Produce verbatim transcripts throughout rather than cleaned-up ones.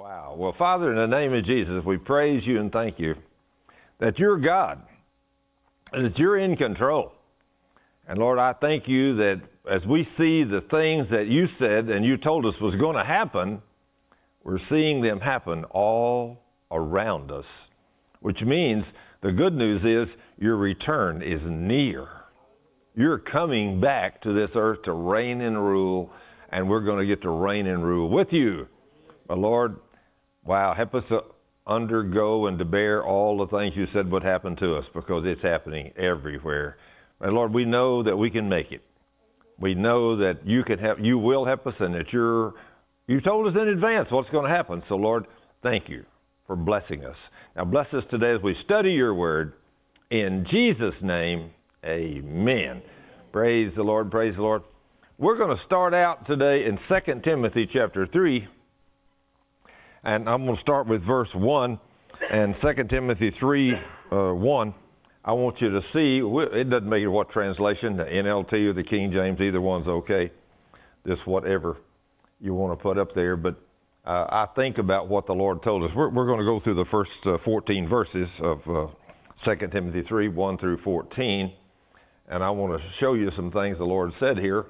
Wow. Well, Father, in the name of Jesus, we praise you and thank you that you're God and that you're in control. And Lord, I thank you that as we see the things that you said and you told us was going to happen, we're seeing them happen all around us, which means the good news is your return is near. You're coming back to this earth to reign and rule, and we're going to get to reign and rule with you. But Lord, wow, help us to undergo and to bear all the things you said would happen to us, because it's happening everywhere. And Lord, we know that we can make it. We know that you can help, you will help us, and that you're, you told us in advance what's going to happen. So Lord, thank you for blessing us. Now bless us today as we study your word. In Jesus' name, amen. Praise the Lord, praise the Lord. We're going to start out today in Second Timothy chapter three. And I'm going to start with verse one, and Second Timothy three, uh, one. I want you to see, it doesn't matter what translation, the N L T or the King James, either one's okay. Just whatever you want to put up there. But uh, I think about what the Lord told us. We're, we're going to go through the first uh, fourteen verses of uh, Second Timothy three, one through fourteen. And I want to show you some things the Lord said here.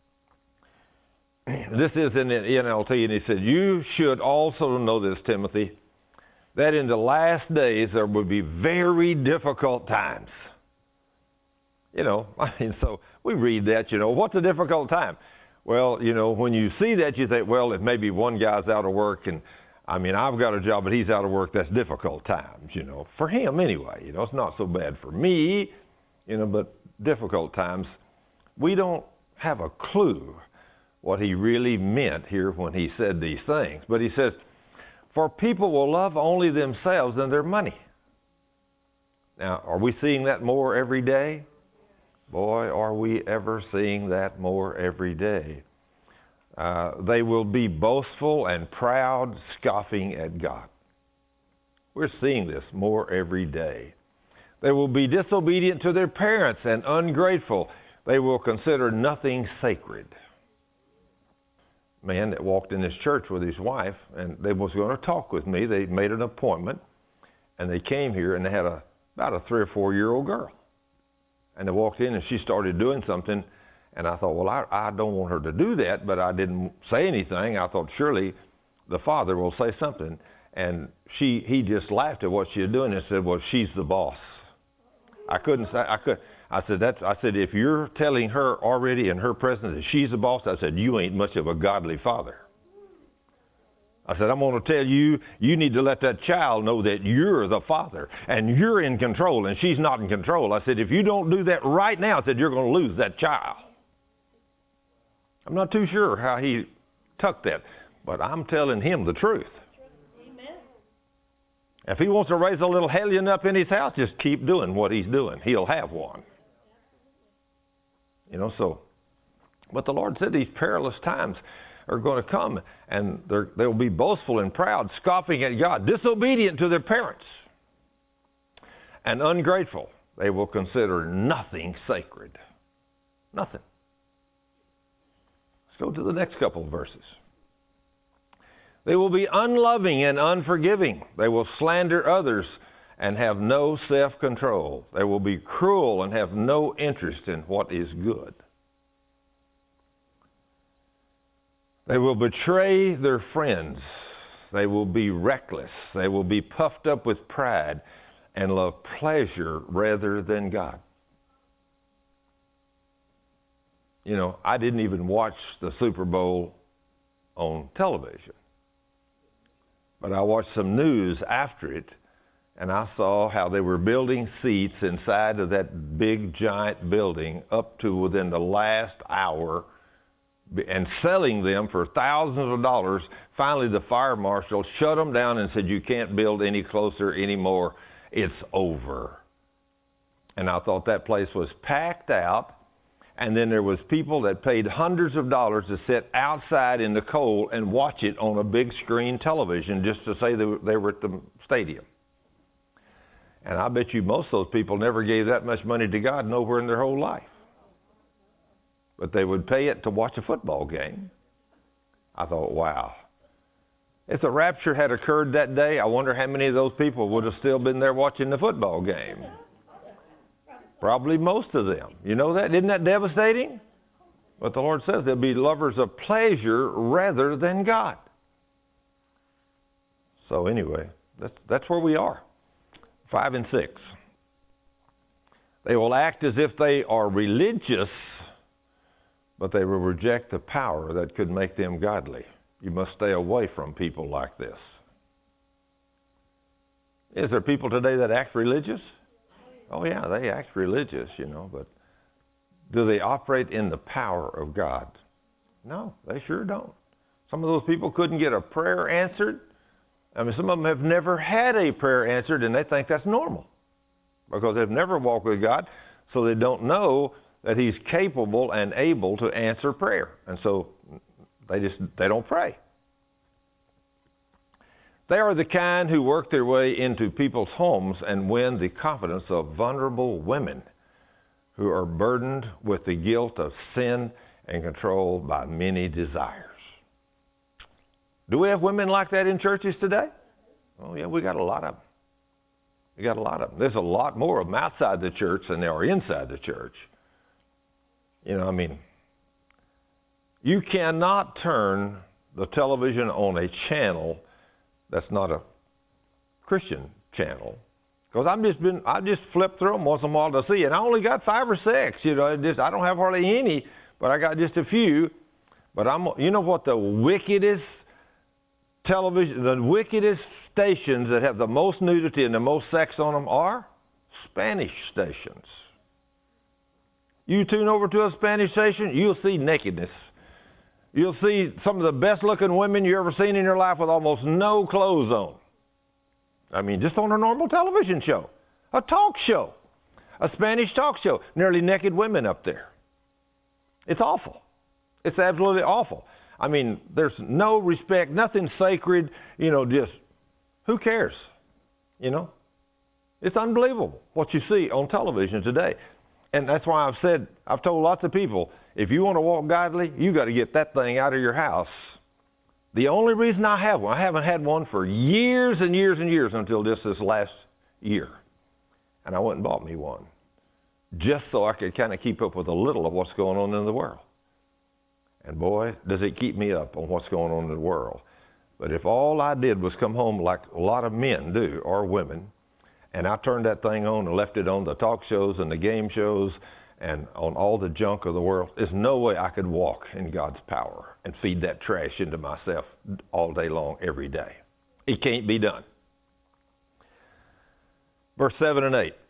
This is in the N L T, and he said, you should also know this, Timothy, that in the last days there will be very difficult times. You know, I mean, so we read that, you know, what's a difficult time? Well, you know, when you see that, you think, well, if maybe one guy's out of work, and I mean, I've got a job, but he's out of work, that's difficult times, you know, for him anyway. You know, it's not so bad for me, you know, but difficult times. We don't have a clue what he really meant here when he said these things. But he says, for people will love only themselves and their money. Now, are we seeing that more every day? Boy, are we ever seeing that more every day. Uh, they will be boastful and proud, scoffing at God. We're seeing this more every day. They will be disobedient to their parents and ungrateful. They will consider nothing sacred. Man that walked in this church with his wife, and they was going to talk with me. They made an appointment, and they came here, and they had a about a three or four year old girl, and they walked in, and she started doing something, and I thought, well, I, I don't want her to do that, but I didn't say anything. I thought surely the father will say something, and she he just laughed at what she was doing and said, well, she's the boss. I couldn't say I could. I said, that's, I said, if you're telling her already in her presence that she's the boss, I said, you ain't much of a godly father. I said, I'm going to tell you, you need to let that child know that you're the father and you're in control and she's not in control. I said, if you don't do that right now, I said, you're going to lose that child. I'm not too sure how he took that, but I'm telling him the truth. If he wants to raise a little hellion up in his house, just keep doing what he's doing. He'll have one. You know, so, but the Lord said these perilous times are going to come, and they'll be boastful and proud, scoffing at God, disobedient to their parents, and ungrateful. They will consider nothing sacred. Nothing. Let's go to the next couple of verses. They will be unloving and unforgiving. They will slander others and have no self-control. They will be cruel and have no interest in what is good. They will betray their friends. They will be reckless. They will be puffed up with pride and love pleasure rather than God. You know, I didn't even watch the Super Bowl on television, but I watched some news after it, and I saw how they were building seats inside of that big, giant building up to within the last hour and selling them for thousands of dollars. Finally, the fire marshal shut them down and said, you can't build any closer anymore. It's over. And I thought that place was packed out. And then there was people that paid hundreds of dollars to sit outside in the cold and watch it on a big screen television just to say they were, they were at the stadium. And I bet you most of those people never gave that much money to God nowhere in their whole life. But they would pay it to watch a football game. I thought, wow. If the rapture had occurred that day, I wonder how many of those people would have still been there watching the football game. Probably most of them. You know that? Isn't that devastating? But the Lord says they'll be lovers of pleasure rather than God. So anyway, that's, that's where we are. Five and six. They will act as if they are religious, but they will reject the power that could make them godly. You must stay away from people like this. Is there people today that act religious? Oh yeah, they act religious, you know, but do they operate in the power of God? No, they sure don't. Some of those people couldn't get a prayer answered. I mean, some of them have never had a prayer answered, and they think that's normal because they've never walked with God, so they don't know that He's capable and able to answer prayer. And so they just, they don't pray. They are the kind who work their way into people's homes and win the confidence of vulnerable women who are burdened with the guilt of sin and controlled by many desires. Do we have women like that in churches today? Oh yeah, we got a lot of them. We got a lot of them. There's a lot more of them outside the church than there are inside the church. You know, I mean, you cannot turn the television on a channel that's not a Christian channel. Because I've just been, I just flip through them once in a while to see, and I only got five or six. You know, just I don't have hardly any, but I got just a few. But I'm, you know what the wickedest television, the wickedest stations that have the most nudity and the most sex on them are? Spanish stations. You tune over to a Spanish station, you'll see nakedness. You'll see some of the best looking women you've ever seen in your life with almost no clothes on. I mean, just on a normal television show. A talk show. A Spanish talk show. Nearly naked women up there. It's awful. It's absolutely awful. I mean, there's no respect, nothing sacred, you know, just, who cares? You know? It's unbelievable what you see on television today. And that's why I've said, I've told lots of people, if you want to walk godly, you got to get that thing out of your house. The only reason I have one, I haven't had one for years and years and years until just this last year. And I went and bought me one. Just so I could kind of keep up with a little of what's going on in the world. And boy, does it keep me up on what's going on in the world. But if all I did was come home like a lot of men do, or women, and I turned that thing on and left it on the talk shows and the game shows and on all the junk of the world, there's no way I could walk in God's power and feed that trash into myself all day long, every day. It can't be done. Verse seven and eight.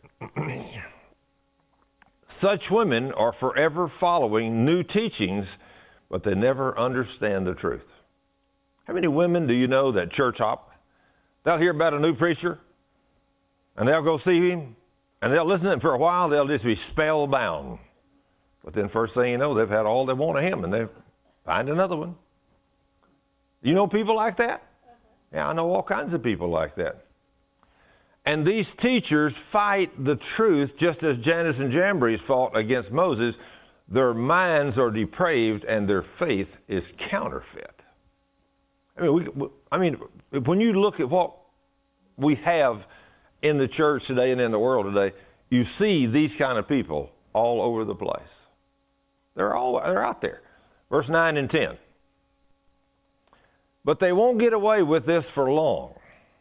Such women are forever following new teachings, but they never understand the truth. How many women do you know that church hop? They'll hear about a new preacher, and they'll go see him, and they'll listen to him for a while. They'll just be spellbound. But then first thing you know, they've had all they want of him, and they find another one. You know people like that? Yeah, I know all kinds of people like that. And these teachers fight the truth just as Jannes and Jambres fought against Moses. Their minds are depraved, and their faith is counterfeit. I mean, we, I mean, when you look at what we have in the church today and in the world today, you see these kind of people all over the place. They're all they're out there. Verse nine and ten. But they won't get away with this for long.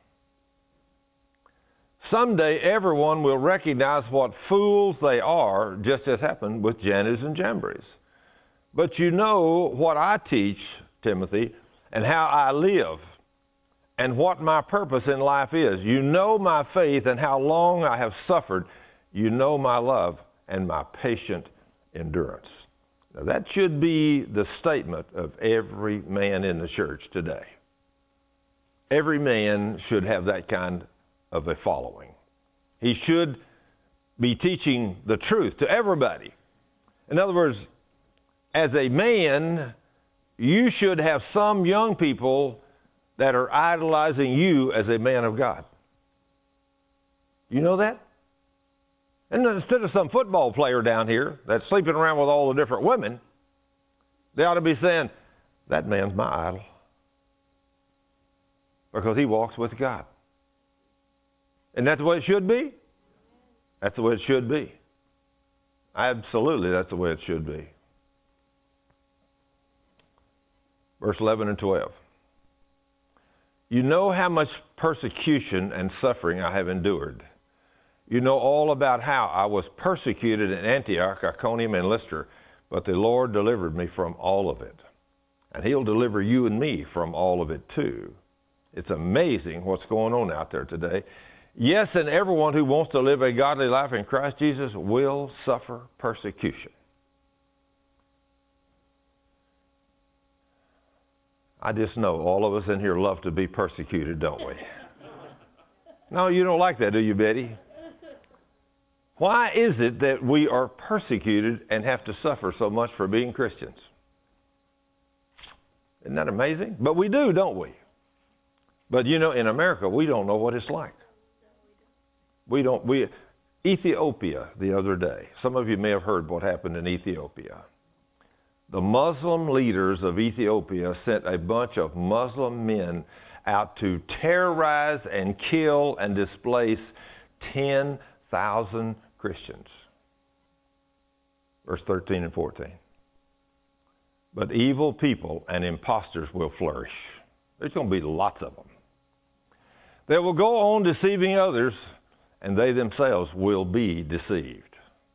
Someday everyone will recognize what fools they are, just as happened with Jannes and Jambres. But you know what I teach, Timothy, and how I live, and what my purpose in life is. You know my faith and how long I have suffered. You know my love and my patient endurance. Now that should be the statement of every man in the church today. Every man should have that kind of a following. He should be teaching the truth to everybody. In other words, as a man, you should have some young people that are idolizing you as a man of God. You know that? And instead of some football player down here that's sleeping around with all the different women, they ought to be saying, that man's my idol. because he walks with God. And that's the way it should be? That's the way it should be. Absolutely, that's the way it should be. Verse eleven and twelve. You know how much persecution and suffering I have endured. You know all about how I was persecuted in Antioch, Iconium, and Lystra, but the Lord delivered me from all of it. And he'll deliver you and me from all of it too. It's amazing what's going on out there today. Yes, and everyone who wants to live a godly life in Christ Jesus will suffer persecution. I just know all of us in here love to be persecuted, don't we? No, you don't like that, do you, Betty? Why is it that we are persecuted and have to suffer so much for being Christians? Isn't that amazing? But we do, don't we? But you know, in America, we don't know what it's like. We don't, we, Ethiopia the other day, some of you may have heard what happened in Ethiopia. The Muslim leaders of Ethiopia sent a bunch of Muslim men out to terrorize and kill and displace ten thousand Christians. Verse thirteen and fourteen. But evil people and impostors will flourish. There's going to be lots of them. They will go on deceiving others, and they themselves will be deceived.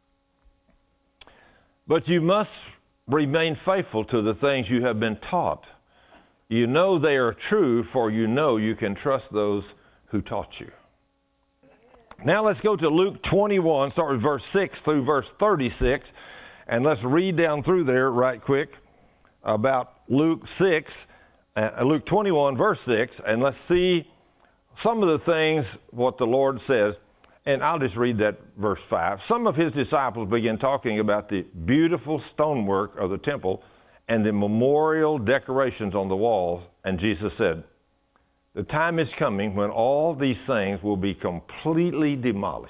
But you must remain faithful to the things you have been taught. You know they are true, for you know you can trust those who taught you. Now let's go to Luke twenty-one, start with verse six through verse thirty-six, and let's read down through there right quick about Luke six, uh, Luke twenty-one, verse six, and let's see some of the things what the Lord says. And I'll just read that verse five. Some of his disciples began talking about the beautiful stonework of the temple and the memorial decorations on the walls. And Jesus said, the time is coming when all these things will be completely demolished,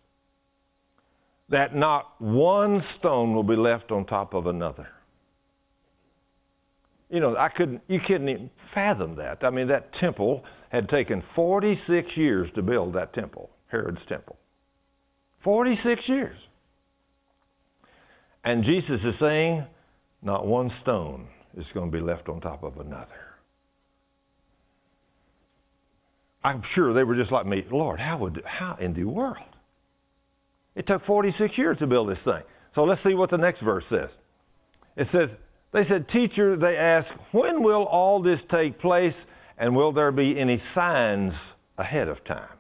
that not one stone will be left on top of another. You know, I couldn't, you couldn't even fathom that. I mean, that temple had taken forty-six years to build that temple. Herod's temple. forty-six years. And Jesus is saying, not one stone is going to be left on top of another. I'm sure they were just like me. Lord, how would, how in the world? It took forty-six years to build this thing. So let's see what the next verse says. It says, they said, teacher, they asked, when will all this take place, and will there be any signs ahead of time?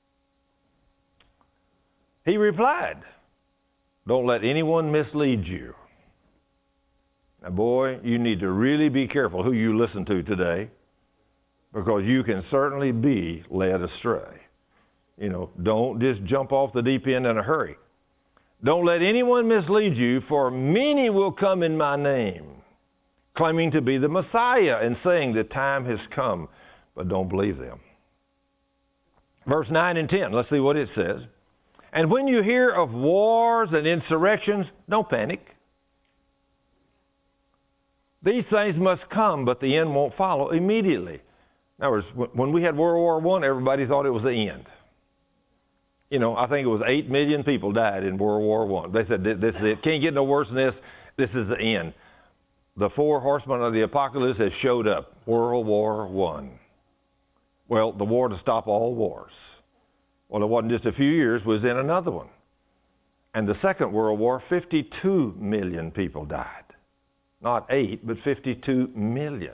He replied, don't let anyone mislead you. Now, boy, you need to really be careful who you listen to today, because you can certainly be led astray. You know, don't just jump off the deep end in a hurry. Don't let anyone mislead you, for many will come in my name, claiming to be the Messiah and saying the time has come, but don't believe them. Verse nine and ten, let's see what it says. And when you hear of wars and insurrections, don't panic. These things must come, but the end won't follow immediately. In other words, when we had World War One, everybody thought it was the end. You know, I think it was eight million people died in World War One. They said, this is it. Can't get no worse than this. This is the end. The four horsemen of the apocalypse has showed up. World War One. Well, the war to stop all wars. Well, it wasn't just a few years, it was in another one. And the Second World War, fifty-two million people died. Not eight, but fifty-two million.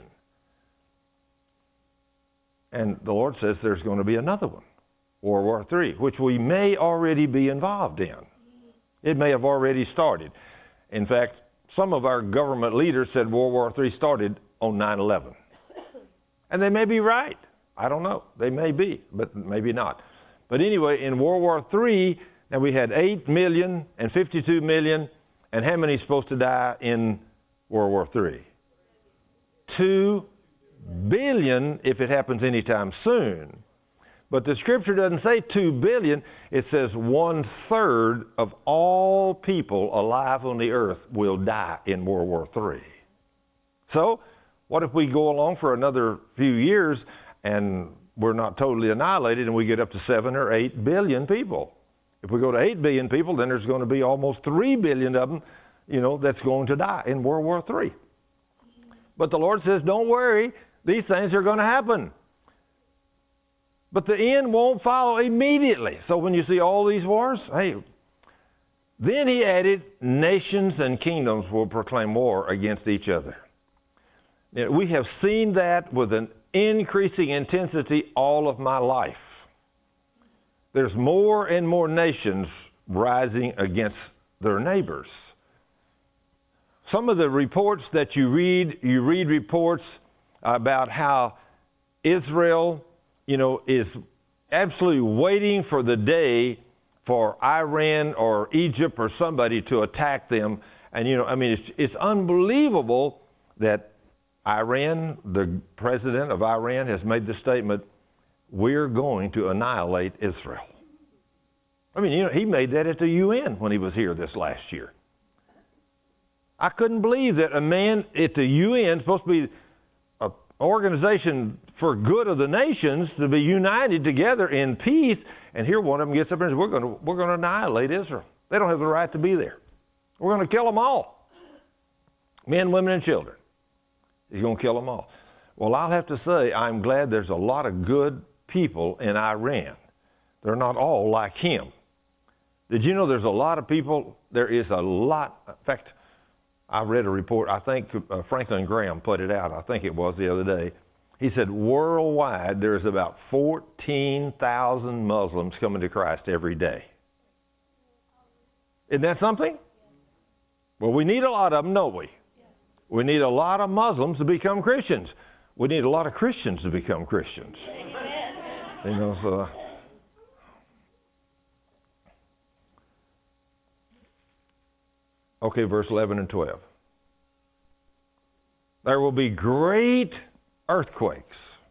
And the Lord says there's going to be another one, World War Three, which we may already be involved in. It may have already started. In fact, some of our government leaders said World War Three started on nine eleven. And they may be right. I don't know. They may be, but maybe not. But anyway, in World War Three, now we had eight million and fifty-two million, and how many is supposed to die in World War Three? Two billion if it happens anytime soon. But the scripture doesn't say two billion, it says one third of all people alive on the earth will die in World War Three. So, what if we go along for another few years and we're not totally annihilated and we get up to seven or eight billion people. If we go to eight billion people, then there's going to be almost three billion of them, you know, that's going to die in World War Three. But the Lord says, don't worry, these things are going to happen. But the end won't follow immediately. So when you see all these wars, hey, then he added, nations and kingdoms will proclaim war against each other. Now, we have seen that with an increasing intensity all of my life. There's more and more nations rising against their neighbors. Some of the reports that you read, you read reports about how Israel, you know, is absolutely waiting for the day for Iran or Egypt or somebody to attack them. And, you know, I mean, it's, it's unbelievable that Iran, the president of Iran, has made the statement, we're going to annihilate Israel. I mean, you know, he made that at the U N when he was here this last year. I couldn't believe that a man at the U N, supposed to be an organization for good of the nations, to be united together in peace, and here one of them gets up and says, we're going to, we're going to annihilate Israel. They don't have the right to be there. We're going to kill them all. Men, women, and children. He's going to kill them all. Well, I'll have to say, I'm glad there's a lot of good people in Iran. They're not all like him. Did you know there's a lot of people, there is a lot, in fact, I read a report, I think uh, Franklin Graham put it out, I think it was the other day. He said worldwide there's about fourteen thousand Muslims coming to Christ every day. Isn't that something? Well, we need a lot of them, don't we? We need a lot of Muslims to become Christians. We need a lot of Christians to become Christians. You know, so... Okay, verse eleven and twelve. There will be great earthquakes.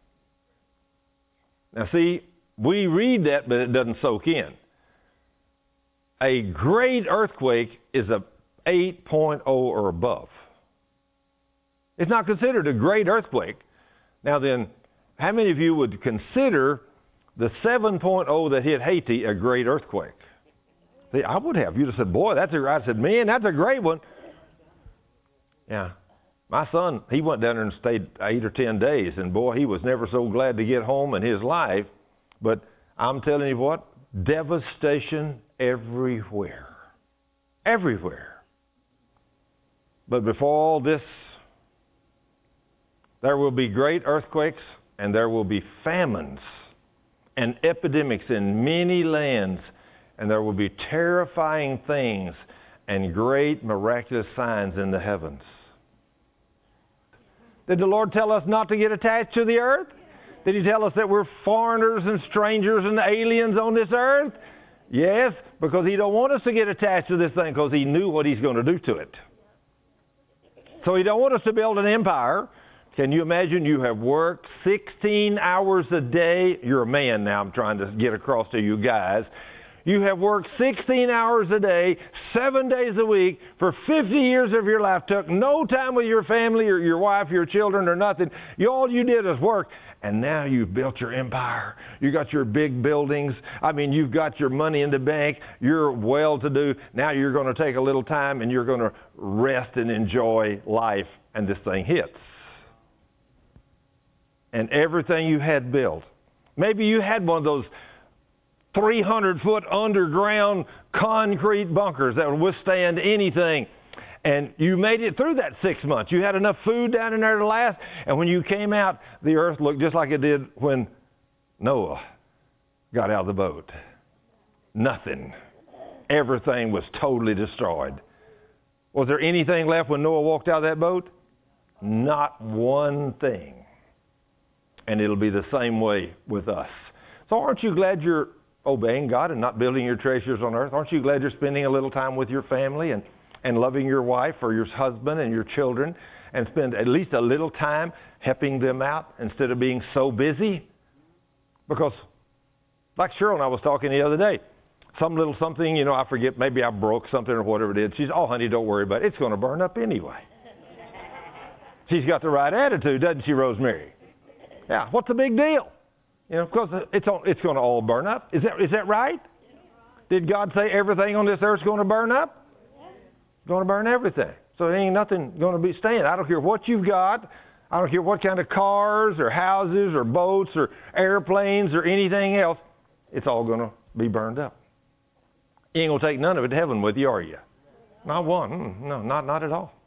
Now see, we read that, but it doesn't soak in. A great earthquake is a eight point oh or above. It's not considered a great earthquake. Now then, how many of you would consider the seven point oh that hit Haiti a great earthquake? See, I would have. You'd have said, boy, that's a, I said, man, that's a great one. Yeah. My son, he went down there and stayed eight or ten days, and boy, he was never so glad to get home in his life. But I'm telling you what, devastation everywhere. Everywhere. But before all this, there will be great earthquakes, and there will be famines and epidemics in many lands. And there will be terrifying things and great miraculous signs in the heavens. Did the Lord tell us not to get attached to the earth? Did He tell us that we're foreigners and strangers and aliens on this earth? Yes, because He don't want us to get attached to this thing because He knew what He's going to do to it. So He don't want us to build an empire. Can you imagine you have worked sixteen hours a day? You're a man now, I'm trying to get across to you guys. You have worked sixteen hours a day, seven days a week, for fifty years of your life, took no time with your family or your wife, your children, or nothing. You, all you did is work. And now you've built your empire. You got your big buildings. I mean, you've got your money in the bank. You're well-to-do. Now you're going to take a little time and you're going to rest and enjoy life. And this thing hits. And everything you had built. Maybe you had one of those three hundred foot underground concrete bunkers that would withstand anything. And you made it through that six months. You had enough food down in there to last. And when you came out, the earth looked just like it did when Noah got out of the boat. Nothing. Everything was totally destroyed. Was there anything left when Noah walked out of that boat? Not one thing. And it'll be the same way with us. So aren't you glad you're obeying God and not building your treasures on earth? Aren't you glad you're spending a little time with your family and, and loving your wife or your husband and your children and spend at least a little time helping them out instead of being so busy? Because like Cheryl and I was talking the other day, some little something, you know, I forget, maybe I broke something or whatever it is. She's, oh, honey, don't worry about it. It's going to burn up anyway. She's got the right attitude, doesn't she, Rosemary? Yeah, what's the big deal? You know, because it's, on, it's going to all burn up. Is that, is that right? Did God say everything on this earth is going to burn up? It's going to burn everything. So there ain't nothing going to be staying. I don't care what you've got. I don't care what kind of cars or houses or boats or airplanes or anything else. It's all going to be burned up. You ain't going to take none of it to heaven with you, are you? Not one. No, not, not at all.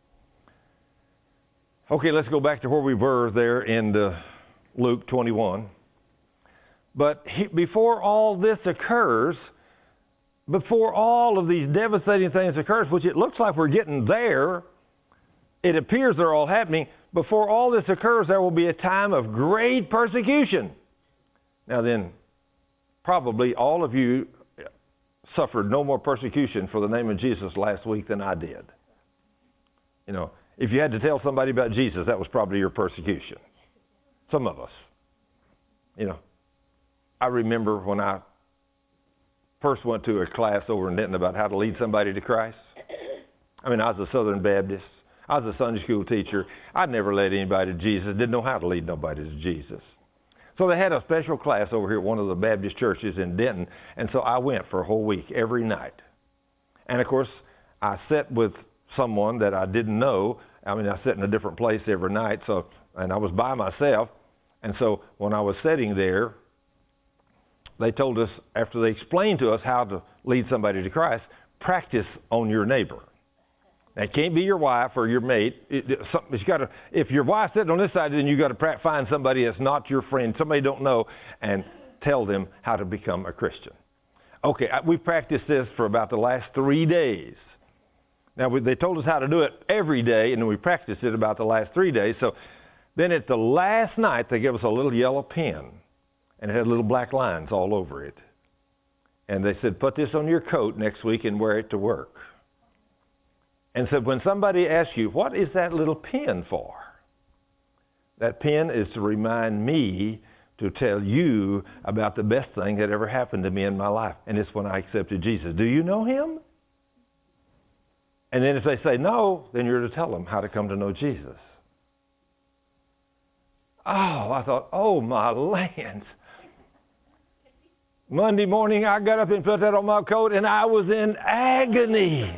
Okay, let's go back to where we were there in the Luke twenty-one. But he, before all this occurs, before all of these devastating things occurs, which it looks like we're getting there, it appears they're all happening, before all this occurs, there will be a time of great persecution. Now then, probably all of you suffered no more persecution for the name of Jesus last week than I did. You know, if you had to tell somebody about Jesus, that was probably your persecution. Some of us. You know, I remember when I first went to a class over in Denton about how to lead somebody to Christ. I mean, I was a Southern Baptist. I was a Sunday school teacher. I'd never led anybody to Jesus. Didn't know how to lead nobody to Jesus. So they had a special class over here at one of the Baptist churches in Denton. And so I went for a whole week, every night. And, of course, I sat with someone that I didn't know. I mean, I sat in a different place every night. So, and I was by myself. And so when I was sitting there, they told us, after they explained to us how to lead somebody to Christ, practice on your neighbor. Now, it can't be your wife or your mate. It, it, it's got to, if your wife's sitting on this side, then you got to find somebody that's not your friend, somebody you don't know, and tell them how to become a Christian. Okay, we practiced this for about the last three days. Now, we, they told us how to do it every day, and then we practiced it about the last three days. So then at the last night, they gave us a little yellow pen, and it had little black lines all over it. And they said, put this on your coat next week and wear it to work. And said, when somebody asks you, what is that little pen for? That pen is to remind me to tell you about the best thing that ever happened to me in my life. And it's when I accepted Jesus. Do you know him? And then if they say no, then you're to tell them how to come to know Jesus. Oh, I thought, oh, my lands. Monday morning, I got up and put that on my coat, and I was in agony.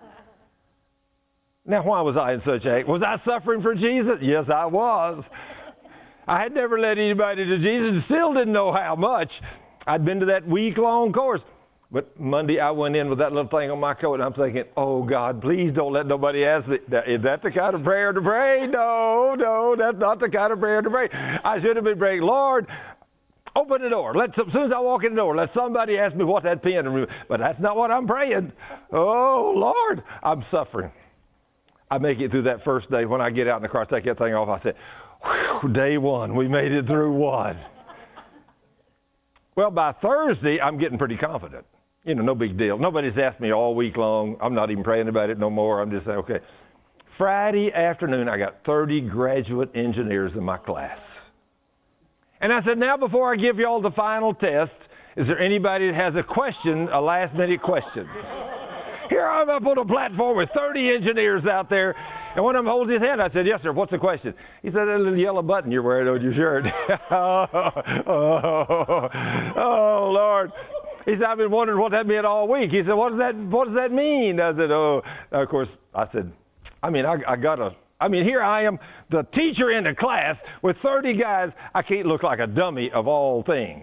Now, why was I in such agony? Was I suffering for Jesus? Yes, I was. I had never led anybody to Jesus and still didn't know how much. I'd been to that week-long course. But Monday, I went in with that little thing on my coat, and I'm thinking, oh, God, please don't let nobody ask me, is that the kind of prayer to pray? No, no, that's not the kind of prayer to pray. I should have been praying, Lord, open the door. Let, as soon as I walk in the door, let somebody ask me what that pen is. But that's not what I'm praying. Oh, Lord, I'm suffering. I make it through that first day. When I get out in the car, take that thing off, I say, whew, day one, we made it through one. Well, by Thursday, I'm getting pretty confident. You know, no big deal. Nobody's asked me all week long. I'm not even praying about it no more. I'm just saying, okay. Friday afternoon, I got thirty graduate engineers in my class. And I said, now before I give you all the final test, is there anybody that has a question, a last-minute question? Here I'm up on a platform with thirty engineers out there, and one of them holds his hand. I said, yes, sir, what's the question? He said, that little yellow button you're wearing on your shirt. oh, oh, oh, Lord. He said, I've been wondering what that meant all week. He said, what does that, what does that mean? I said, oh, of course, I said, I mean, I, I got to, I mean, here I am, the teacher in the class with thirty guys. I can't look like a dummy of all things.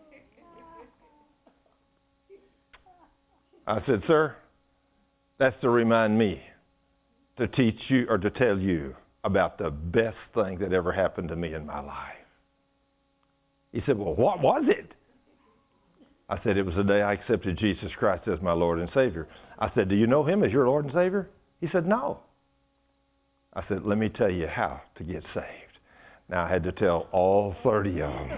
I said, sir, that's to remind me to teach you or to tell you about the best thing that ever happened to me in my life. He said, well, what was it? I said, it was the day I accepted Jesus Christ as my Lord and Savior. I said, do you know him as your Lord and Savior? He said, no. I said, let me tell you how to get saved. Now, I had to tell all thirty of them.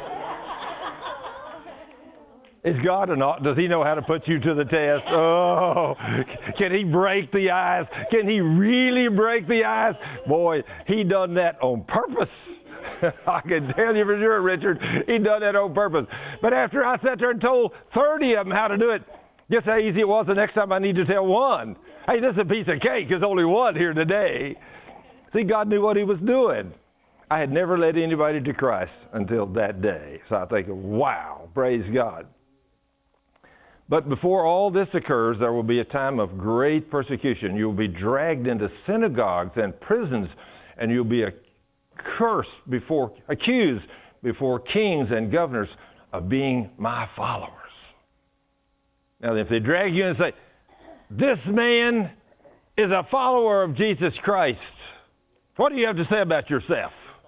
Is God or not? Does he know how to put you to the test? Oh, can he break the ice? Can he really break the ice? Boy, he done that on purpose. I can tell you for sure, Richard, he done that on purpose. But after I sat there and told thirty of them how to do it, guess how easy it was the next time I need to tell one? Hey, this is a piece of cake. There's only one here today. See, God knew what he was doing. I had never led anybody to Christ until that day. So I think, wow, praise God. But before all this occurs, there will be a time of great persecution. You will be dragged into synagogues and prisons, and you'll be accursed before, accused before kings and governors of being my followers. Now, if they drag you and say, this man is a follower of Jesus Christ, what do you have to say about yourself?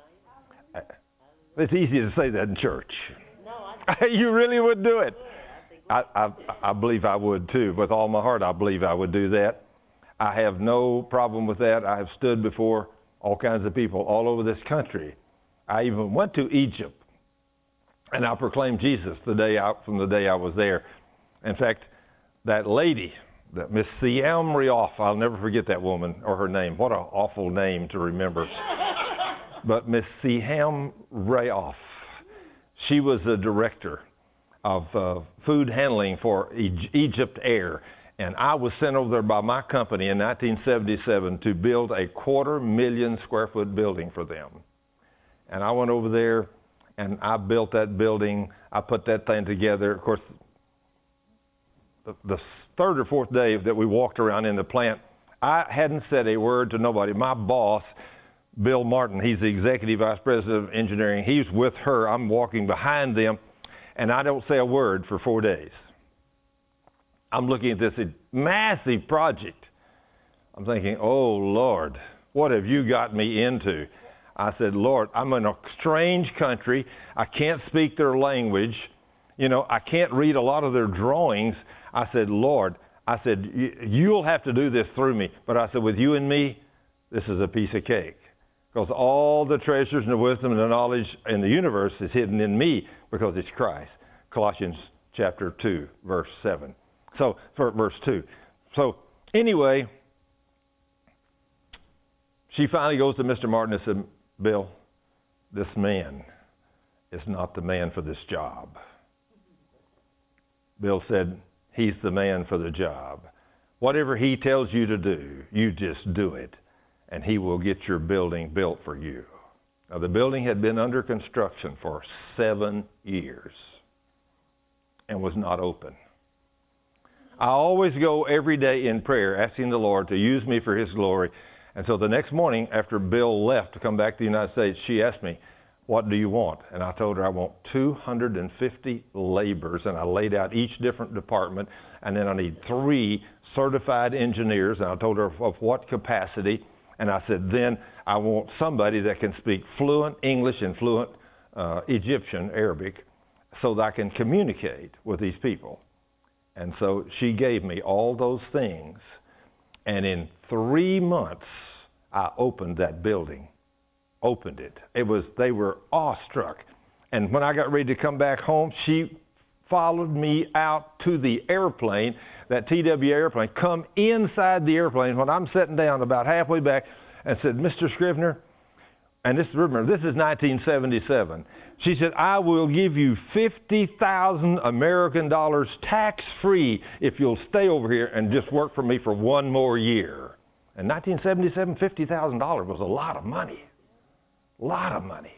It's easy to say that in church. You really would do it. I, I, I believe I would too. With all my heart, I believe I would do that. I have no problem with that. I have stood before all kinds of people all over this country. I even went to Egypt, and I proclaimed Jesus the day I, from the day I was there. In fact, that lady, that Miss Siam Riouf, I'll never forget that woman or her name. What an awful name to remember. But Miss Siam Riouf, she was the director of uh, food handling for e- Egypt Air. And I was sent over there by my company in nineteen seventy-seven to build a quarter million square foot building for them. And I went over there and I built that building. I put that thing together. Of course, the, the third or fourth day that we walked around in the plant, I hadn't said a word to nobody. My boss, Bill Martin, he's the executive vice president of engineering. He's with her. I'm walking behind them. And I don't say a word for four days. I'm looking at this massive project. I'm thinking, oh, Lord, what have you got me into? I said, Lord, I'm in a strange country. I can't speak their language. You know, I can't read a lot of their drawings. I said, Lord, I said, you'll have to do this through me. But I said, with you and me, this is a piece of cake. Because all the treasures and the wisdom and the knowledge in the universe is hidden in me because it's Christ. Colossians chapter two, verse seven. So, for verse two. So, anyway, she finally goes to Mister Martin and said, Bill, this man is not the man for this job. Bill said, he's the man for the job. Whatever he tells you to do, you just do it. And he will get your building built for you. Now, the building had been under construction for seven years and was not open. I always go every day in prayer asking the Lord to use me for his glory. And so the next morning, after Bill left to come back to the United States, she asked me, what do you want? And I told her I want two hundred fifty laborers, and I laid out each different department, and then I need three certified engineers, and I told her of what capacity. And I said, then I want somebody that can speak fluent English and fluent uh, Egyptian, Arabic, so that I can communicate with these people. And so she gave me all those things. And in three months, I opened that building, opened it. It was, they were awestruck. And when I got ready to come back home, she followed me out to the airplane, that T W airplane, come inside the airplane when I'm sitting down about halfway back and said, Mister Scrivener, and this, remember, this is nineteen seventy-seven. She said, I will give you fifty thousand American dollars tax-free if you'll stay over here and just work for me for one more year. In nineteen seventy-seven, fifty thousand dollars was a lot of money. A lot of money.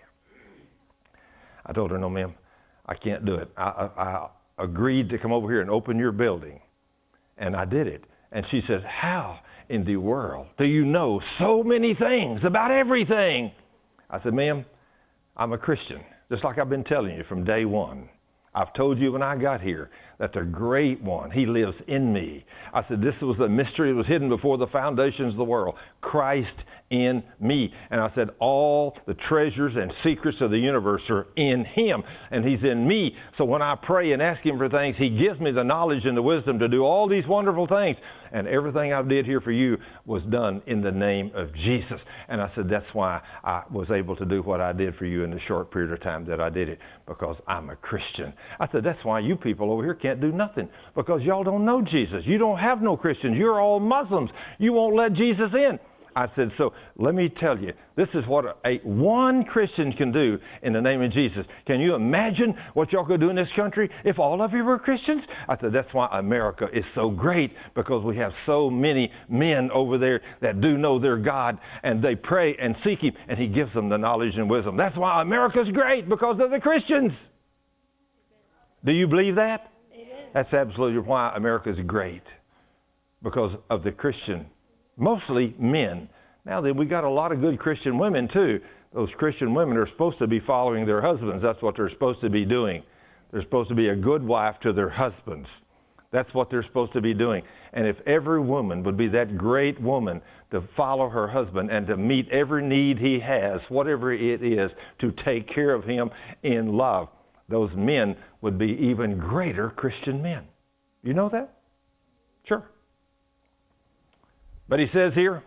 I told her, no, ma'am, I can't do it. I, I, I agreed to come over here and open your building. And I did it. And she said, how in the world do you know so many things about everything? I said, ma'am, I'm a Christian, just like I've been telling you from day one. I've told you when I got here that the great one, he lives in me. I said, this was the mystery that was hidden before the foundations of the world. Christ in me. And I said, all the treasures and secrets of the universe are in him, and he's in me. So when I pray and ask him for things, he gives me the knowledge and the wisdom to do all these wonderful things. And everything I did here for you was done in the name of Jesus. And I said, that's why I was able to do what I did for you in the short period of time that I did it, because I'm a Christian. I said, that's why you people over here can't do nothing, because y'all don't know Jesus. You don't have no Christians. You're all Muslims. You won't let Jesus in. I said, so let me tell you, this is what a, a one Christian can do in the name of Jesus. Can you imagine what y'all could do in this country if all of you were Christians? I said, that's why America is so great, because we have so many men over there that do know their God, and they pray and seek Him, and He gives them the knowledge and wisdom. That's why America's great, because of the Christians. Do you believe that? Amen. That's absolutely why America is great, because of the Christian, mostly men. Now then, we got a lot of good Christian women too. Those Christian women are supposed to be following their husbands. That's what they're supposed to be doing. They're supposed to be a good wife to their husbands. That's what they're supposed to be doing. And if every woman would be that great woman to follow her husband and to meet every need he has, whatever it is, to take care of him in love, those men would be even greater Christian men. You know that? Sure. But he says here,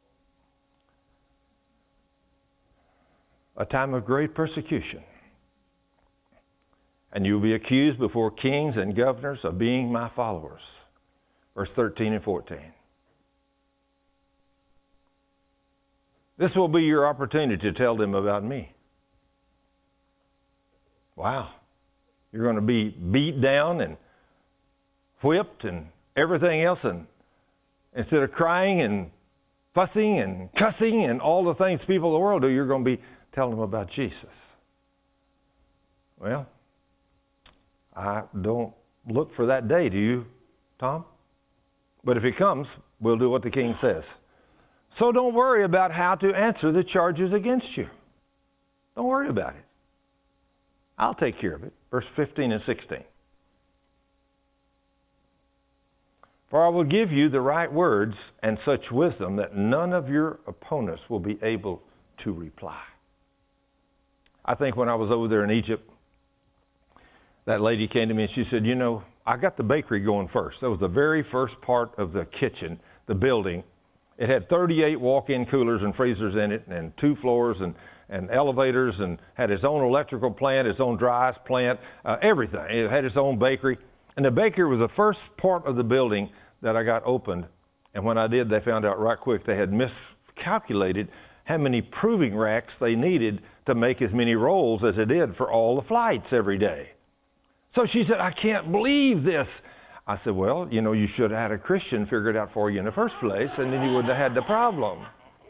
a time of great persecution. And you will be accused before kings and governors of being my followers. Verse thirteen and fourteen. This will be your opportunity to tell them about me. Wow. You're going to be beat down and whipped and everything else, and instead of crying and fussing and cussing and all the things people of the world do, you're going to be telling them about Jesus. Well, I don't look for that day, do you, Tom? But if it comes, we'll do what the king says. So don't worry about how to answer the charges against you. Don't worry about it. I'll take care of it. Verse fifteen and sixteen. For I will give you the right words and such wisdom that none of your opponents will be able to reply. I think when I was over there in Egypt, that lady came to me and she said, you know, I got the bakery going first. That was the very first part of the kitchen, the building. It had thirty-eight walk-in coolers and freezers in it, and two floors and, and elevators, and had its own electrical plant, its own dry ice plant, uh, everything. It had its own bakery. And the bakery was the first part of the building that I got opened. And when I did, they found out right quick they had miscalculated how many proving racks they needed to make as many rolls as it did for all the flights every day. So she said, I can't believe this. I said, well, you know, you should have had a Christian figure it out for you in the first place, and then you wouldn't have had the problem.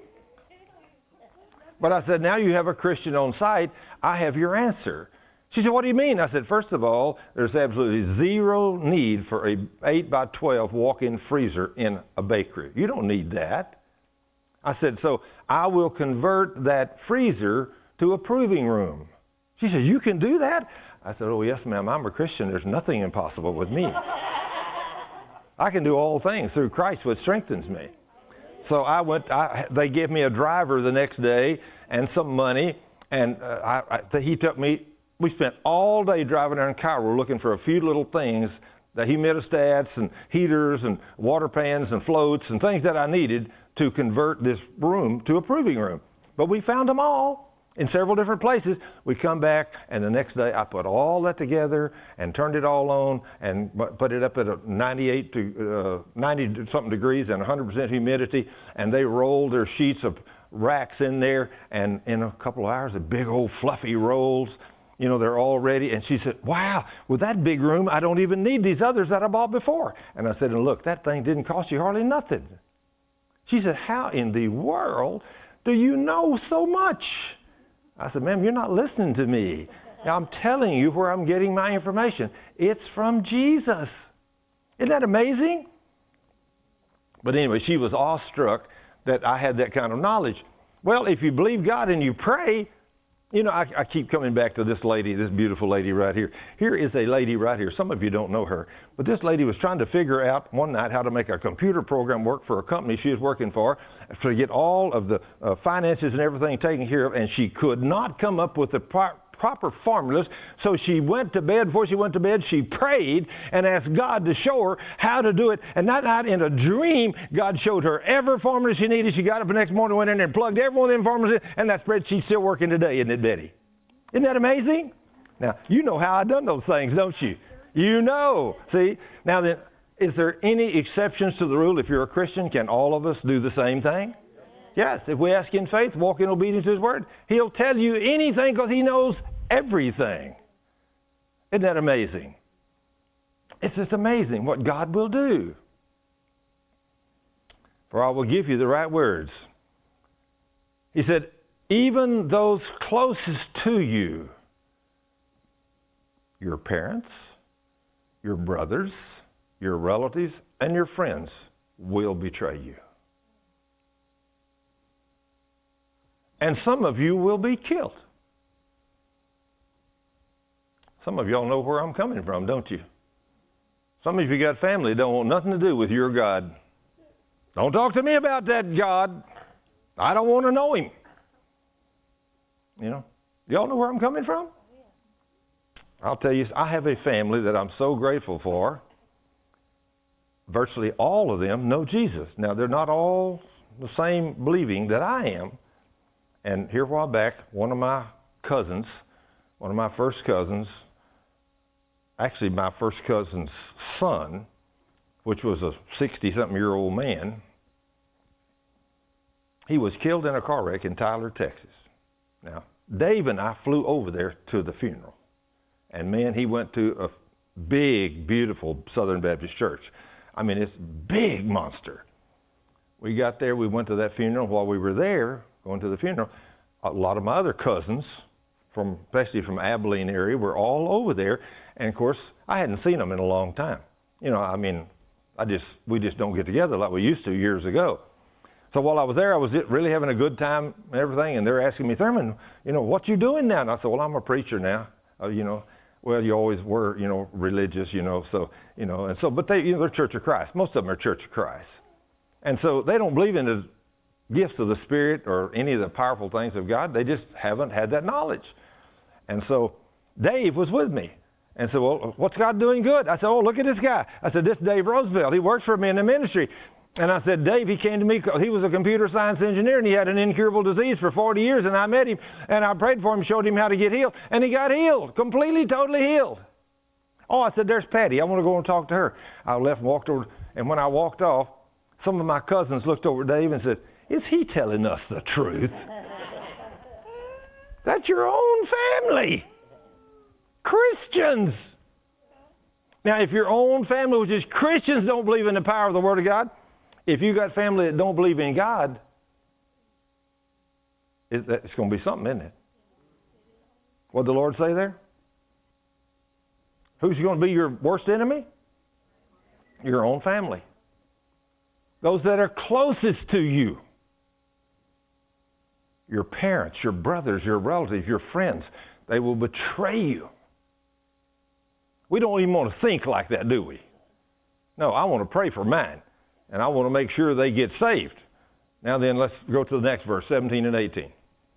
But I said, now you have a Christian on site. I have your answer. She said, what do you mean? I said, first of all, there's absolutely zero need for a eight by twelve walk-in freezer in a bakery. You don't need that. I said, so I will convert that freezer to a proving room. She said, you can do that? I said, oh, yes, ma'am, I'm a Christian. There's nothing impossible with me. I can do all things through Christ, which strengthens me. So I went, I, they gave me a driver the next day and some money, and uh, I, I, he took me, we spent all day driving around Cairo looking for a few little things, the humidistats and heaters and water pans and floats and things that I needed to convert this room to a proving room. But we found them all in several different places. We come back, and the next day I put all that together and turned it all on and put it up at a ninety-eight to uh, ninety something degrees and one hundred percent humidity, and they rolled their sheets of racks in there, and in a couple of hours, the big old fluffy rolls, you know, they're all ready. And she said, wow, with that big room, I don't even need these others that I bought before. And I said, and look, that thing didn't cost you hardly nothing. She said, how in the world do you know so much? I said, ma'am, you're not listening to me. I'm telling you where I'm getting my information. It's from Jesus. Isn't that amazing? But anyway, she was awestruck that I had that kind of knowledge. Well, if you believe God and you pray, you know, I, I keep coming back to this lady, this beautiful lady right here. Here is a lady right here. Some of you don't know her. But this lady was trying to figure out one night how to make a computer program work for a company she was working for, to get all of the uh, finances and everything taken care of, and she could not come up with the pro- proper formulas. So she went to bed. Before she went to bed, she prayed and asked God to show her how to do it. And that night in a dream, God showed her every formula she needed. She got up the next morning, went in there and plugged every one of them formulas in, and that spreadsheet's still working today, isn't it, Betty? Isn't that amazing? Now, you know how I done those things, don't you? You know. See? Now then, is there any exceptions to the rule? If you're a Christian, can all of us do the same thing? Yes, if we ask in faith, walk in obedience to His Word, He'll tell you anything because He knows everything. Isn't that amazing? It's just amazing what God will do. For I will give you the right words. He said, even those closest to you, your parents, your brothers, your relatives, and your friends will betray you. And some of you will be killed. Some of y'all know where I'm coming from, don't you? Some of you got family that don't want nothing to do with your God. Don't talk to me about that God. I don't want to know Him. You know, y'all know where I'm coming from? I'll tell you, I have a family that I'm so grateful for. Virtually all of them know Jesus. Now, they're not all the same believing that I am. And here a while back, one of my cousins, one of my first cousins, actually my first cousin's son, which was a sixty-something-year-old man, he was killed in a car wreck in Tyler, Texas. Now, Dave and I flew over there to the funeral. And man, he went to a big, beautiful Southern Baptist church. I mean, it's a big monster. We got there, we went to that funeral. While we were there, going to the funeral, a lot of my other cousins, from especially from Abilene area, were all over there. And of course, I hadn't seen them in a long time. You know, I mean, I just we just don't get together like we used to years ago. So while I was there, I was really having a good time and everything. And they're asking me, Thurman, you know, what you doing now? And I said, well, I'm a preacher now. Uh, you know, well, you always were, you know, religious, you know. So, you know, and so, but they, you know, they're Church of Christ. Most of them are Church of Christ. And so they don't believe in the gifts of the Spirit or any of the powerful things of God. They just haven't had that knowledge. And so Dave was with me. And said, well, what's God doing good? I said, oh, look at this guy. I said, this is Dave Roosevelt. He works for me in the ministry. And I said, Dave, he came to me, he was a computer science engineer, and he had an incurable disease for forty years, and I met him, and I prayed for him, showed him how to get healed, and he got healed, completely, totally healed. Oh, I said, there's Patty. I want to go and talk to her. I left and walked over, and when I walked off, some of my cousins looked over at Dave and said, is he telling us the truth? That's your own family. Christians. Now, if your own family, which is Christians, don't believe in the power of the Word of God, if you got family that don't believe in God, it's going to be something, isn't it? What did the Lord say there? Who's going to be your worst enemy? Your own family. Those that are closest to you. Your parents, your brothers, your relatives, your friends. They will betray you. We don't even want to think like that, do we? No, I want to pray for mine. And I want to make sure they get saved. Now then, let's go to the next verse, seventeen and eighteen.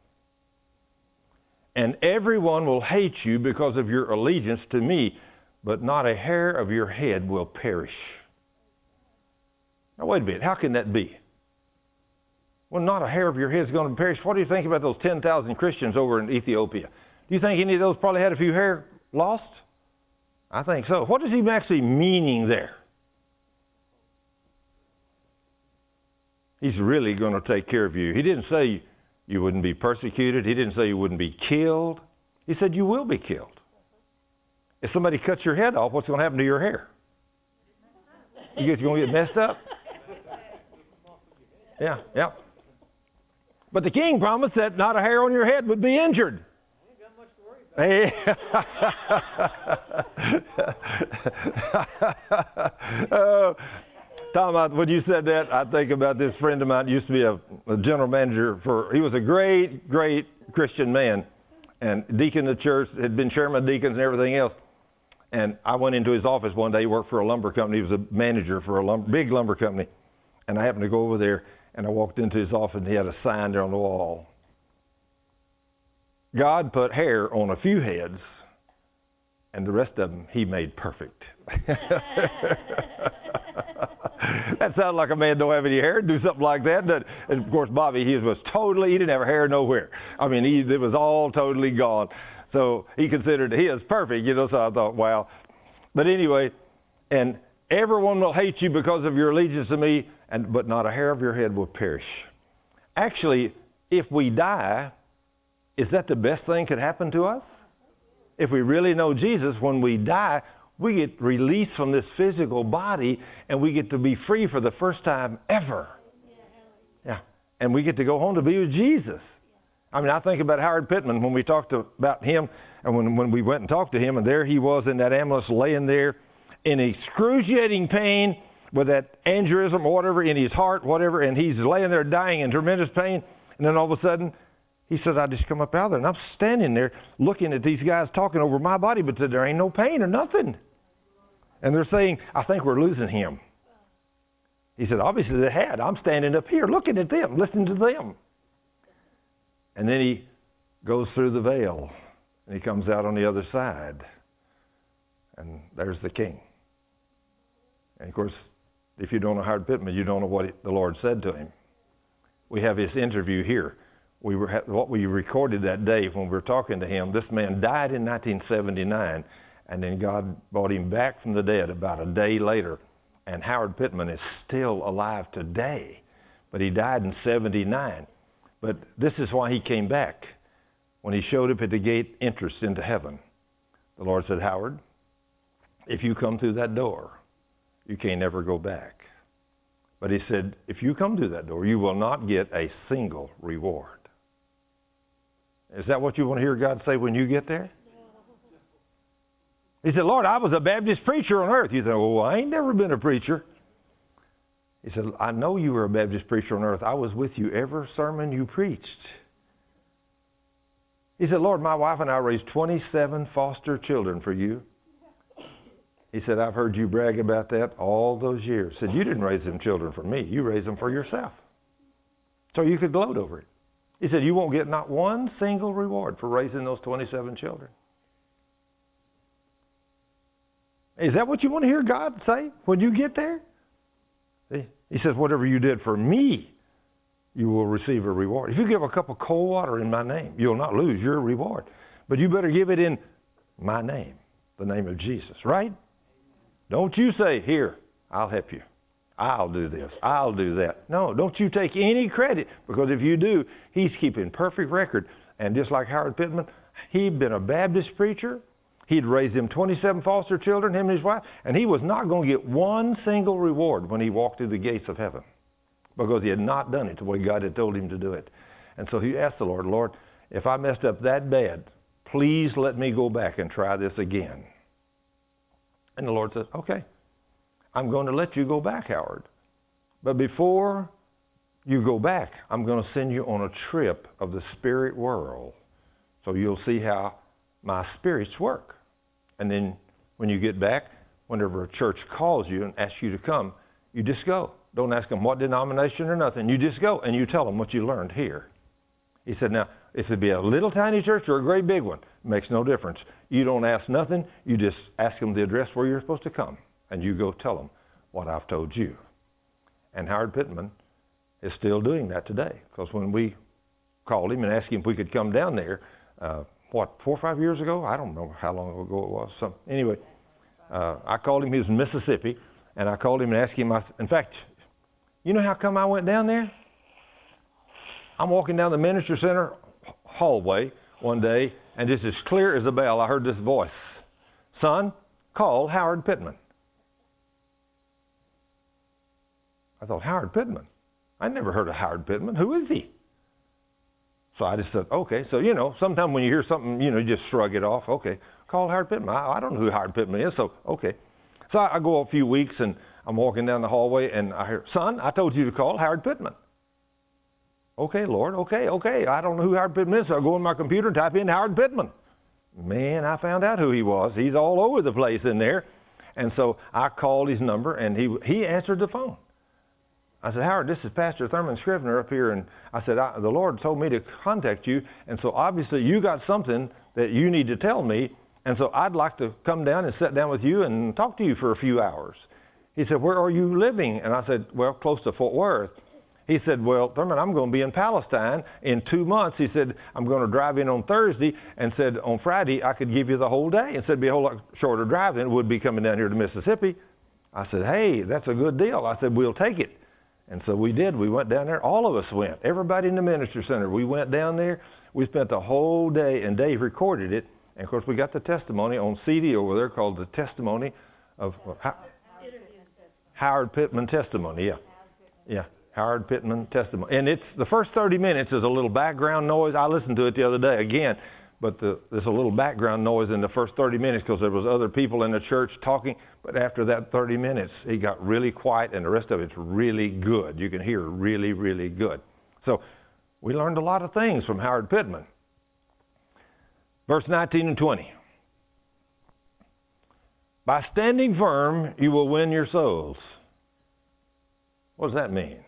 And everyone will hate you because of your allegiance to me, but not a hair of your head will perish. Now wait a minute, how can that be? Well, not a hair of your head is going to perish. What do you think about those ten thousand Christians over in Ethiopia? Do you think any of those probably had a few hair lost? I think so. What is he actually meaning there? He's really going to take care of you. He didn't say you wouldn't be persecuted. He didn't say you wouldn't be killed. He said you will be killed. If somebody cuts your head off, what's going to happen to your hair? You're going to get messed up. Yeah, yeah. But the king promised that not a hair on your head would be injured. Hey. uh, Tom, when you said that, I think about this friend of mine used to be a, a general manager for, he was a great, great Christian man and deacon of the church, had been chairman of deacons and everything else. And I went into his office one day. He worked for a lumber company. He was a manager for a lumber, big lumber company. And I happened to go over there, and I walked into his office, and he had a sign there on the wall. God put hair on a few heads, and the rest of them he made perfect. That sounds like a man don't have any hair, do something like that. And of course, Bobby, he was totally, he didn't have hair nowhere. I mean, he, it was all totally gone. So he considered his perfect, you know, so I thought, wow. But anyway, and everyone will hate you because of your allegiance to me, and but not a hair of your head will perish. actually, if we die, is that the best thing could happen to us? If we really know Jesus, when we die, we get released from this physical body and we get to be free for the first time ever. Yeah. And we get to go home to be with Jesus. I mean, I think about Howard Pittman when we talked to, about him and when, when we went and talked to him, and there he was in that ambulance laying there in excruciating pain with that aneurysm or whatever in his heart, whatever, and he's laying there dying in tremendous pain. And then all of a sudden, he says, I just come up out there, and I'm standing there looking at these guys talking over my body, but there ain't no pain or nothing. And they're saying, I think we're losing him. He said, obviously they had. I'm standing up here looking at them, listening to them. And then he goes through the veil, and he comes out on the other side. And there's the King. And of course, if you don't know Howard Pittman, you don't know what the Lord said to him. We have his interview here. We were what we recorded that day when we were talking to him. This man died in nineteen seventy-nine, and then God brought him back from the dead about a day later. And Howard Pittman is still alive today, but he died in seventy-nine. But this is why he came back. When he showed up at the gate entrance into heaven, the Lord said, Howard, if you come through that door, you can't ever go back. But he said, if you come through that door, you will not get a single reward. Is that what you want to hear God say when you get there? He said, Lord, I was a Baptist preacher on earth. You said, well, I ain't never been a preacher. He said, I know you were a Baptist preacher on earth. I was with you every sermon you preached. He said, Lord, my wife and I raised twenty-seven foster children for you. He said, I've heard you brag about that all those years. He said, you didn't raise them children for me. You raised them for yourself. So you could gloat over it. He said, you won't get not one single reward for raising those twenty-seven children. Is that what you want to hear God say when you get there? He says, whatever you did for me, you will receive a reward. If you give a cup of cold water in my name, you'll not lose your reward. But you better give it in my name, the name of Jesus, right? Don't you say, here, I'll help you. I'll do this. I'll do that. No, don't you take any credit, because if you do, he's keeping perfect record. And just like Howard Pittman, he'd been a Baptist preacher. He'd raised them twenty-seven foster children, him and his wife, and he was not going to get one single reward when he walked through the gates of heaven, because he had not done it the way God had told him to do it. And so he asked the Lord, Lord, if I messed up that bad, please let me go back and try this again. And the Lord said, okay, I'm going to let you go back, Howard. But before you go back, I'm going to send you on a trip of the spirit world, so you'll see how my spirits work. And then when you get back, whenever a church calls you and asks you to come, you just go. Don't ask them what denomination or nothing. You just go and you tell them what you learned here. He said, now, if it be a little tiny church or a great big one, it makes no difference. You don't ask nothing. You just ask them the address where you're supposed to come. And you go tell them what I've told you. And Howard Pittman is still doing that today. Because when we called him and asked him if we could come down there, uh, what, four or five years ago? I don't know how long ago it was. So anyway, uh, I called him. He was in Mississippi. And I called him and asked him. I, in fact, you know how come I went down there? I'm walking down the Minister Center hallway one day, and just as clear as a bell, I heard this voice. Son, call Howard Pittman. I thought, Howard Pittman? I never heard of Howard Pittman. Who is he? So I just said, okay. So, you know, sometimes when you hear something, you know, you just shrug it off. Okay, call Howard Pittman. I, I don't know who Howard Pittman is, so okay. So I, I go a few weeks, and I'm walking down the hallway, and I hear, son, I told you to call Howard Pittman. Okay, Lord, okay, okay. I don't know who Howard Pittman is, so I go on my computer and type in Howard Pittman. Man, I found out who he was. He's all over the place in there. And so I called his number, and he he answered the phone. I said, Howard, this is Pastor Thurman Scrivener up here. And I said, I, the Lord told me to contact you. And so obviously you got something that you need to tell me. And so I'd like to come down and sit down with you and talk to you for a few hours. He said, where are you living? And I said, well, close to Fort Worth. He said, well, Thurman, I'm going to be in Palestine in two months. He said, I'm going to drive in on Thursday, and said on Friday I could give you the whole day. And said it'd be a whole lot shorter drive than it would be coming down here to Mississippi. I said, hey, that's a good deal. I said, we'll take it. And so we did. We went down there. All of us went. Everybody in the ministry center. We went down there. We spent the whole day, and Dave recorded it. And, of course, we got the testimony on C D over there called the Testimony of uh, Howard Pittman Testimony. Yeah. Yeah. Howard Pittman Testimony. And it's the first thirty minutes is a little background noise. I listened to it the other day again. But the, there's a little background noise in the first thirty minutes because there was other people in the church talking. But after that thirty minutes, it got really quiet, and the rest of it's really good. You can hear really, really good. So we learned a lot of things from Howard Pittman. Verse nineteen and twenty. By standing firm, you will win your souls. What does that mean?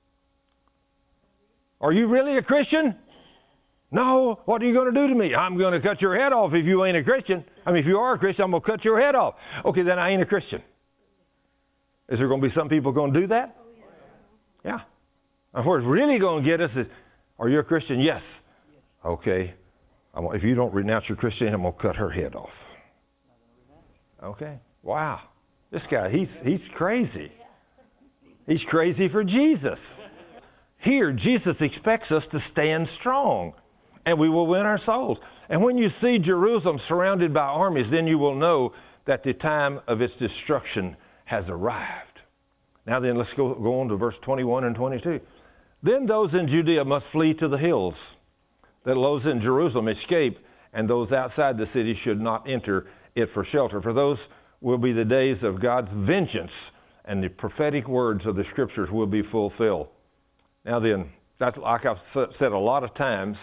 Are you really a Christian? No, what are you going to do to me? I'm going to cut your head off if you ain't a Christian. I mean, if you are a Christian, I'm going to cut your head off. Okay, then I ain't a Christian. Is there going to be some people going to do that? Yeah. And what's really going to get us is, are you a Christian? Yes. Okay. If you don't renounce your Christianity, I'm going to cut her head off. Okay. Wow. This guy, he's he's crazy. He's crazy for Jesus. Here, Jesus expects us to stand strong, and we will win our souls. And when you see Jerusalem surrounded by armies, then you will know that the time of its destruction has arrived. Now then, let's go, go on to verse twenty-one and twenty-two. Then those in Judea must flee to the hills, that those in Jerusalem escape, and those outside the city should not enter it for shelter. For those will be the days of God's vengeance, and the prophetic words of the Scriptures will be fulfilled. Now then, that's like I've said a lot of times,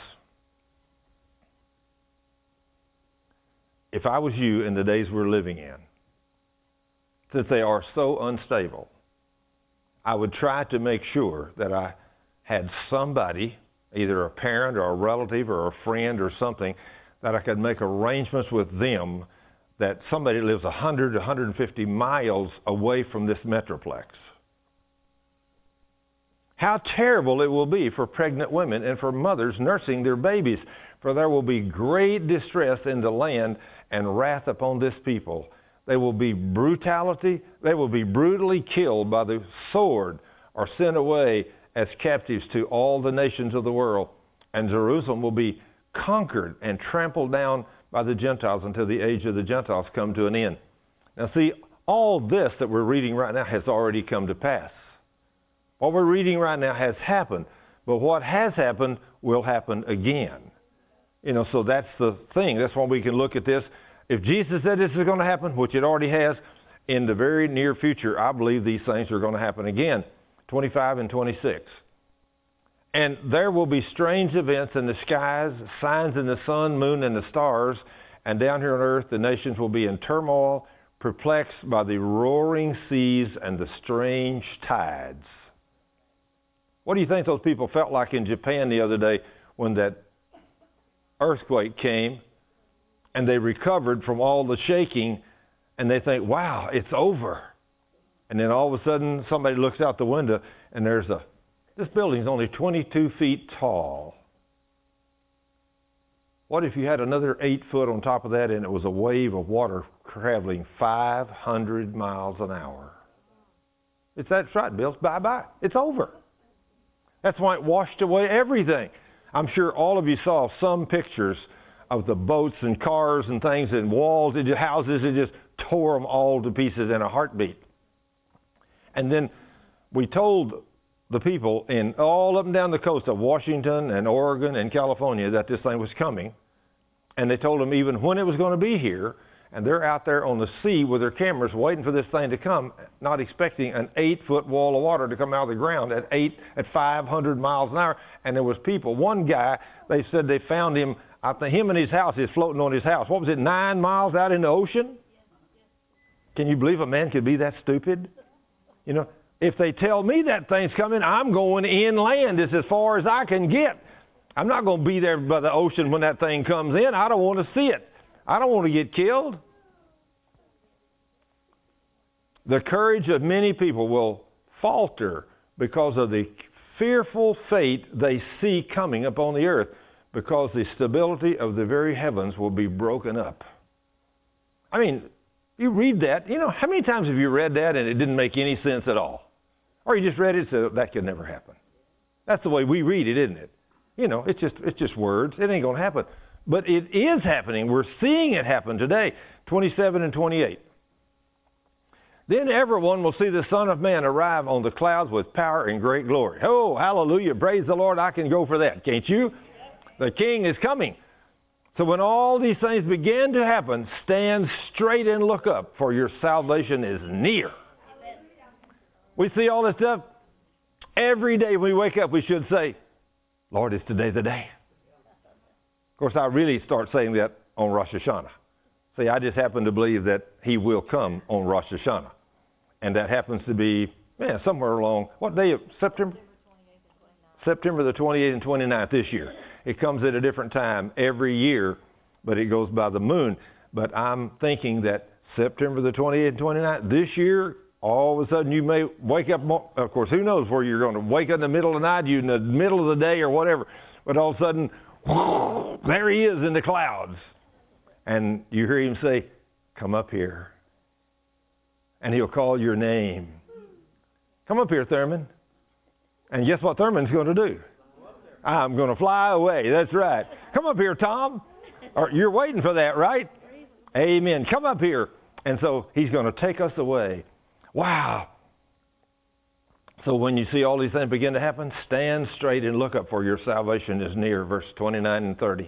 if I was you in the days we're living in, since they are so unstable, I would try to make sure that I had somebody, either a parent or a relative or a friend or something, that I could make arrangements with them that somebody lives one hundred to one hundred fifty miles away from this metroplex. How terrible it will be for pregnant women and for mothers nursing their babies, for there will be great distress in the land and wrath upon this people. They will be brutality, they will be brutally killed by the sword or sent away as captives to all the nations of the world. And Jerusalem will be conquered and trampled down by the Gentiles until the age of the Gentiles come to an end. Now see, all this that we're reading right now has already come to pass. What we're reading right now has happened, but what has happened will happen again. You know, so that's the thing. That's why we can look at this. If Jesus said this is going to happen, which it already has, in the very near future, I believe these things are going to happen again. twenty-five and twenty-six. And there will be strange events in the skies, signs in the sun, moon, and the stars. And down here on earth, the nations will be in turmoil, perplexed by the roaring seas and the strange tides. What do you think those people felt like in Japan the other day when that earthquake came and they recovered from all the shaking and they think, wow, it's over. And then all of a sudden somebody looks out the window and there's a, this building's only twenty-two feet tall. What if you had another eight foot on top of that and it was a wave of water traveling five hundred miles an hour? It's that's right, Bill. Bye-bye. It's over. That's why it washed away everything. I'm sure all of you saw some pictures of the boats and cars and things and walls and houses. It just tore them all to pieces in a heartbeat. And then we told the people in all up and down the coast of Washington and Oregon and California that this thing was coming. And they told them even when it was going to be here. And they're out there on the sea with their cameras waiting for this thing to come, not expecting an eight-foot wall of water to come out of the ground at eight at five hundred miles an hour. And there was people. One guy, they said they found him, I think him and his house, he was floating on his house. What was it, nine miles out in the ocean? Can you believe a man could be that stupid? You know, if they tell me that thing's coming, I'm going inland. It's as far as I can get. I'm not going to be there by the ocean when that thing comes in. I don't want to see it. I don't want to get killed. The courage of many people will falter because of the fearful fate they see coming upon the earth, because the stability of the very heavens will be broken up. I mean, you read that, you know, how many times have you read that and it didn't make any sense at all? Or you just read it and said, that could never happen. That's the way we read it, isn't it? You know, it's just it's just words. It ain't going to happen. But it is happening. We're seeing it happen today. twenty-seven and twenty-eight. Then everyone will see the Son of Man arrive on the clouds with power and great glory. Oh, hallelujah. Praise the Lord. I can go for that. Can't you? The King is coming. So when all these things begin to happen, stand straight and look up, for your salvation is near. We see all this stuff. Every day when we wake up, we should say, Lord, is today the day? Of course, I really start saying that on Rosh Hashanah. See, I just happen to believe that he will come on Rosh Hashanah. And that happens to be, man, somewhere along, what day of September? September the twenty-eighth and twenty-ninth this year. It comes at a different time every year, but it goes by the moon. But I'm thinking that September the twenty-eighth and twenty-ninth this year, all of a sudden you may wake up, of course, who knows where you're going to wake up in the middle of the night, you in the middle of the day or whatever. But all of a sudden, whoo, there he is in the clouds. And you hear him say, come up here. And he'll call your name. Come up here, Thurman. And guess what Thurman's going to do? I'm going to fly away. That's right. Come up here, Tom. Or you're waiting for that, right? Amen. Come up here. And so he's going to take us away. Wow. So when you see all these things begin to happen, stand straight and look up, for your salvation is near. Verse twenty-nine and thirty.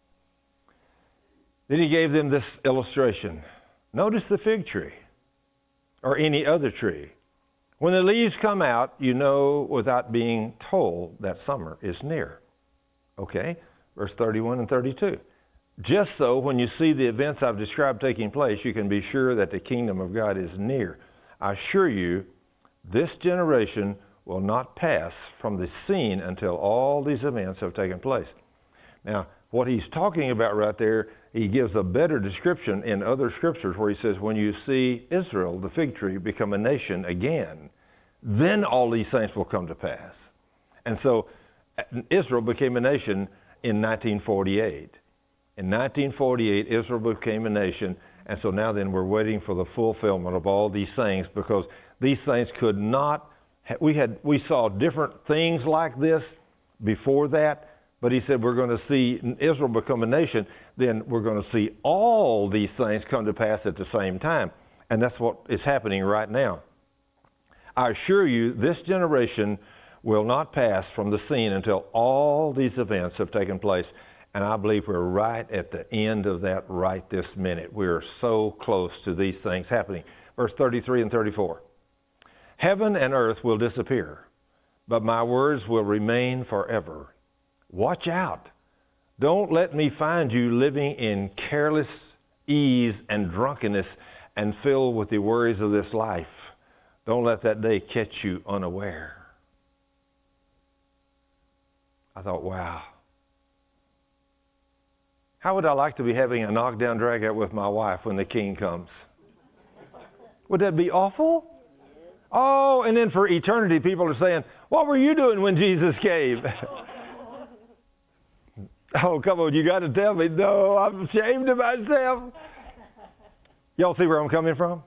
Then he gave them this illustration. Notice the fig tree or any other tree. When the leaves come out, you know without being told that summer is near. Okay, verse thirty-one and thirty-two. Just so when you see the events I've described taking place, you can be sure that the kingdom of God is near. I assure you, this generation will not pass from the scene until all these events have taken place. Now, what he's talking about right there, he gives a better description in other scriptures where he says, when you see Israel, the fig tree, become a nation again, then all these things will come to pass. And so Israel became a nation in nineteen forty-eight. In nineteen forty-eight, Israel became a nation, and so now then we're waiting for the fulfillment of all these things, because these things could not, we had, we saw different things like this before that, but he said we're going to see Israel become a nation, then we're going to see all these things come to pass at the same time. And that's what is happening right now. I assure you, this generation will not pass from the scene until all these events have taken place. And I believe we're right at the end of that right this minute. We're so close to these things happening. Verse thirty-three and thirty-four. Heaven and earth will disappear, but my words will remain forever. Watch out. Don't let me find you living in careless ease and drunkenness and filled with the worries of this life. Don't let that day catch you unaware. I thought, wow. How would I like to be having a knockdown drag-out with my wife when the King comes? Would that be awful? Oh, and then for eternity, people are saying, what were you doing when Jesus came? Oh, come on, you got to tell me. No, I'm ashamed of myself. Y'all see where I'm coming from?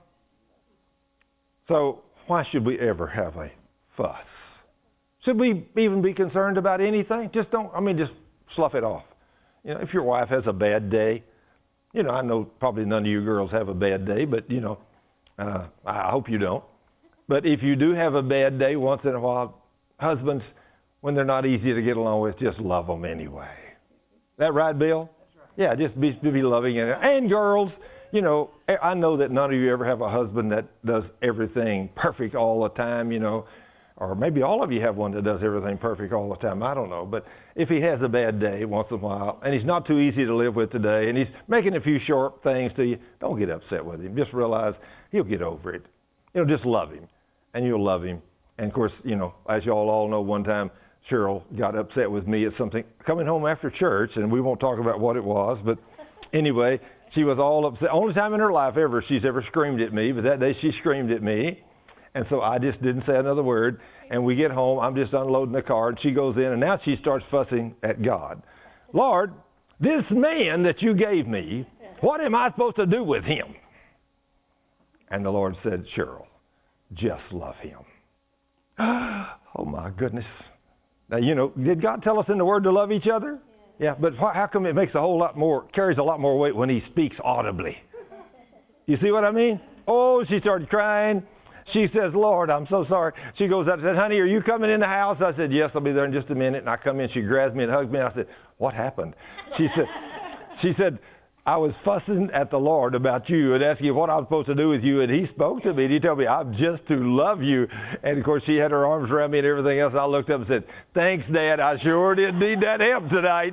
So why should we ever have a fuss? Should we even be concerned about anything? Just don't, I mean, just slough it off. You know, if your wife has a bad day, you know, I know probably none of you girls have a bad day, but, you know, uh, I hope you don't. But if you do have a bad day once in a while, husbands, when they're not easy to get along with, just love them anyway. That right, Bill? That's right. Yeah, just be, be loving. And, and girls, you know, I know that none of you ever have a husband that does everything perfect all the time, you know. Or maybe all of you have one that does everything perfect all the time. I don't know. But if he has a bad day once in a while, and he's not too easy to live with today, and he's making a few short things to you, don't get upset with him. Just realize he'll get over it. You know, just love him, and you'll love him. And, of course, you know, as you all all know, one time Cheryl got upset with me at something coming home after church, and we won't talk about what it was. But anyway, she was all upset. Only time in her life ever she's ever screamed at me, but that day she screamed at me. And so I just didn't say another word. And we get home, I'm just unloading the car, and she goes in, and now she starts fussing at God. Lord, this man that you gave me, what am I supposed to do with him? And the Lord said, Cheryl, just love him. Oh, my goodness. Now, you know, did God tell us in the Word to love each other? Yeah, but how come it makes a whole lot more, carries a lot more weight when he speaks audibly? You see what I mean? Oh, she started crying. She says, Lord, I'm so sorry. She goes up and said, honey, are you coming in the house? I said, yes, I'll be there in just a minute. And I come in, she grabs me and hugs me. And I said, what happened? She said, she said, I was fussing at the Lord about you and asking what I was supposed to do with you. And he spoke to me and he told me, I'm just to love you. And of course, she had her arms around me and everything else. I looked up and said, thanks, Dad. I sure did need that help tonight.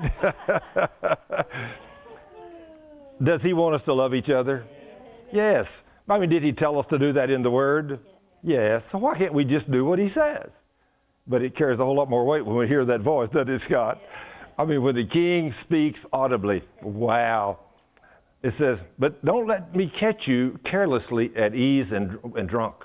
Does he want us to love each other? Yes. I mean, did he tell us to do that in the Word? Yes. So why can't we just do what he says? But it carries a whole lot more weight when we hear that voice, doesn't it, Scott? I mean, when the King speaks audibly, wow. It says, but don't let me catch you carelessly at ease and, and drunk.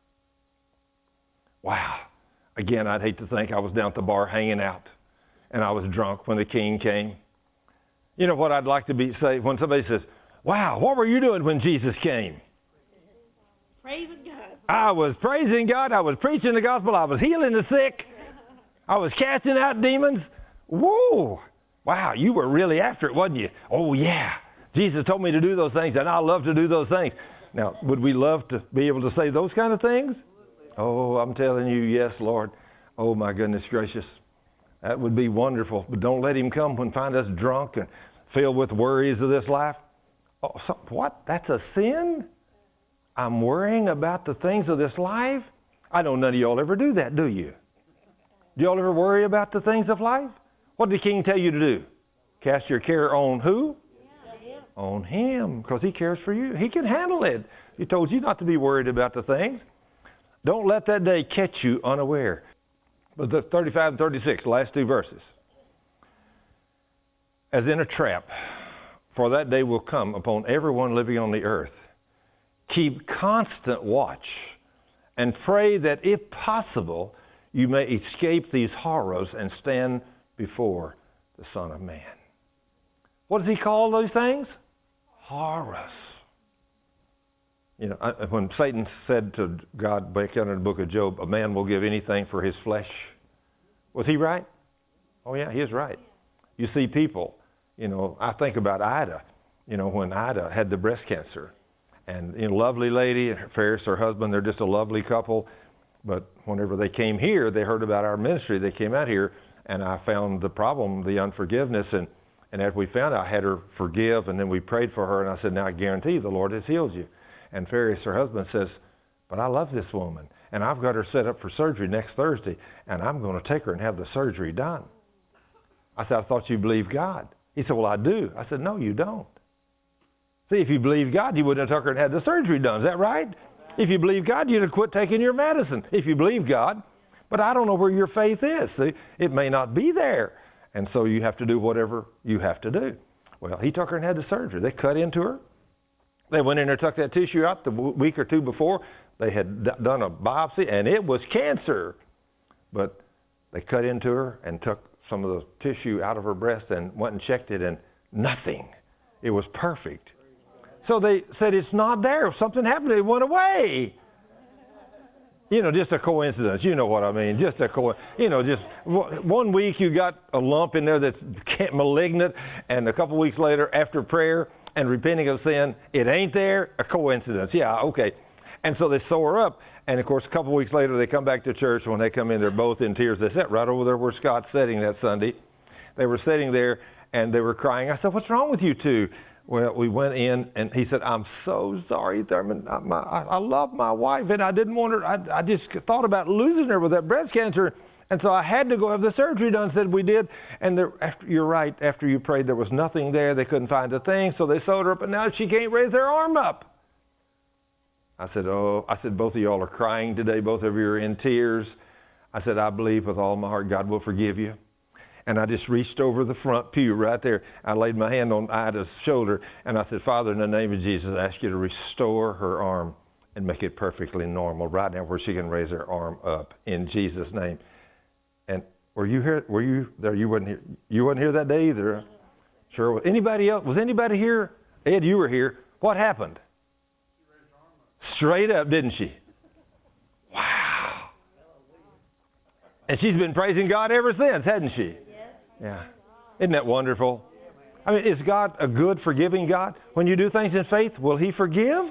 Wow. Again, I'd hate to think I was down at the bar hanging out and I was drunk when the King came. You know what I'd like to be say when somebody says, wow, what were you doing when Jesus came? Praising God. I was praising God. I was preaching the gospel. I was healing the sick. I was casting out demons. Whoa. Wow, you were really after it, wasn't you? Oh, yeah. Jesus told me to do those things, and I love to do those things. Now, would we love to be able to say those kind of things? Oh, I'm telling you, yes, Lord. Oh, my goodness gracious. That would be wonderful. But don't let him come and find us drunk and filled with worries of this life. Oh, so, what? That's a sin? I'm worrying about the things of this life? I know none of y'all ever do that, do you? Do y'all ever worry about the things of life? What did the King tell you to do? Cast your care on who? Yeah. On him, because he cares for you. He can handle it. He told you not to be worried about the things. Don't let that day catch you unaware. But the thirty-five and thirty-six, the last two verses. As in a trap, for that day will come upon everyone living on the earth. Keep constant watch and pray that if possible, you may escape these horrors and stand before the Son of Man. What does he call those things? Horrors. You know, when Satan said to God back under the book of Job, a man will give anything for his flesh. Was he right? Oh yeah, he is right. You see people, you know, I think about Ida, you know, when Ida had the breast cancer. And, you know, lovely lady, Ferris, her husband, they're just a lovely couple. But whenever they came here, they heard about our ministry. They came out here, and I found the problem, the unforgiveness. And, and as we found out, I had her forgive, and then we prayed for her. And I said, now I guarantee the Lord has healed you. And Ferris, her husband, says, but I love this woman. And I've got her set up for surgery next Thursday, and I'm going to take her and have the surgery done. I said, I thought you believed God. He said, well, I do. I said, no, you don't. See, if you believe God, you wouldn't have took her and had the surgery done. Is that right? If you believe God, you'd have quit taking your medicine. If you believe God. But I don't know where your faith is. See, it may not be there. And so you have to do whatever you have to do. Well, he took her and had the surgery. They cut into her. They went in there, took that tissue out the week or two before. They had d- done a biopsy, and it was cancer. But they cut into her and took some of the tissue out of her breast and went and checked it, and nothing. It was perfect. So they said, it's not there. Something happened. It went away. You know, just a coincidence. You know what I mean. Just a co. You know, just one week you got a lump in there that's malignant, and a couple weeks later, after prayer and repenting of sin, it ain't there. A coincidence. Yeah, okay. And so they sew her up, and of course, a couple weeks later, they come back to church. When they come in, they're both in tears. They sat right over there where Scott's sitting that Sunday. They were sitting there, and they were crying. I said, what's wrong with you two? Well, we went in, and he said, I'm so sorry, Thurman. I, my, I love my wife, and I didn't want her. I, I just thought about losing her with that breast cancer, and so I had to go have the surgery done. Said we did, and there, after, you're right. After you prayed, there was nothing there. They couldn't find a thing, so they sewed her up, and now she can't raise her arm up. I said, oh, I said, both of y'all are crying today. Both of you are in tears. I said, I believe with all my heart God will forgive you. And I just reached over the front pew right there. I laid my hand on Ida's shoulder, and I said, Father, in the name of Jesus, I ask you to restore her arm and make it perfectly normal right now where she can raise her arm up in Jesus' name. And were you here? Were you there? You wasn't here. You wasn't here that day either. Sure. Anybody else? Was anybody here? Ed, you were here. What happened? Straight up, didn't she? Wow. And she's been praising God ever since, hasn't she? Yes. Yeah. Isn't that wonderful? I mean, is God a good, forgiving God? When you do things in faith, will He forgive?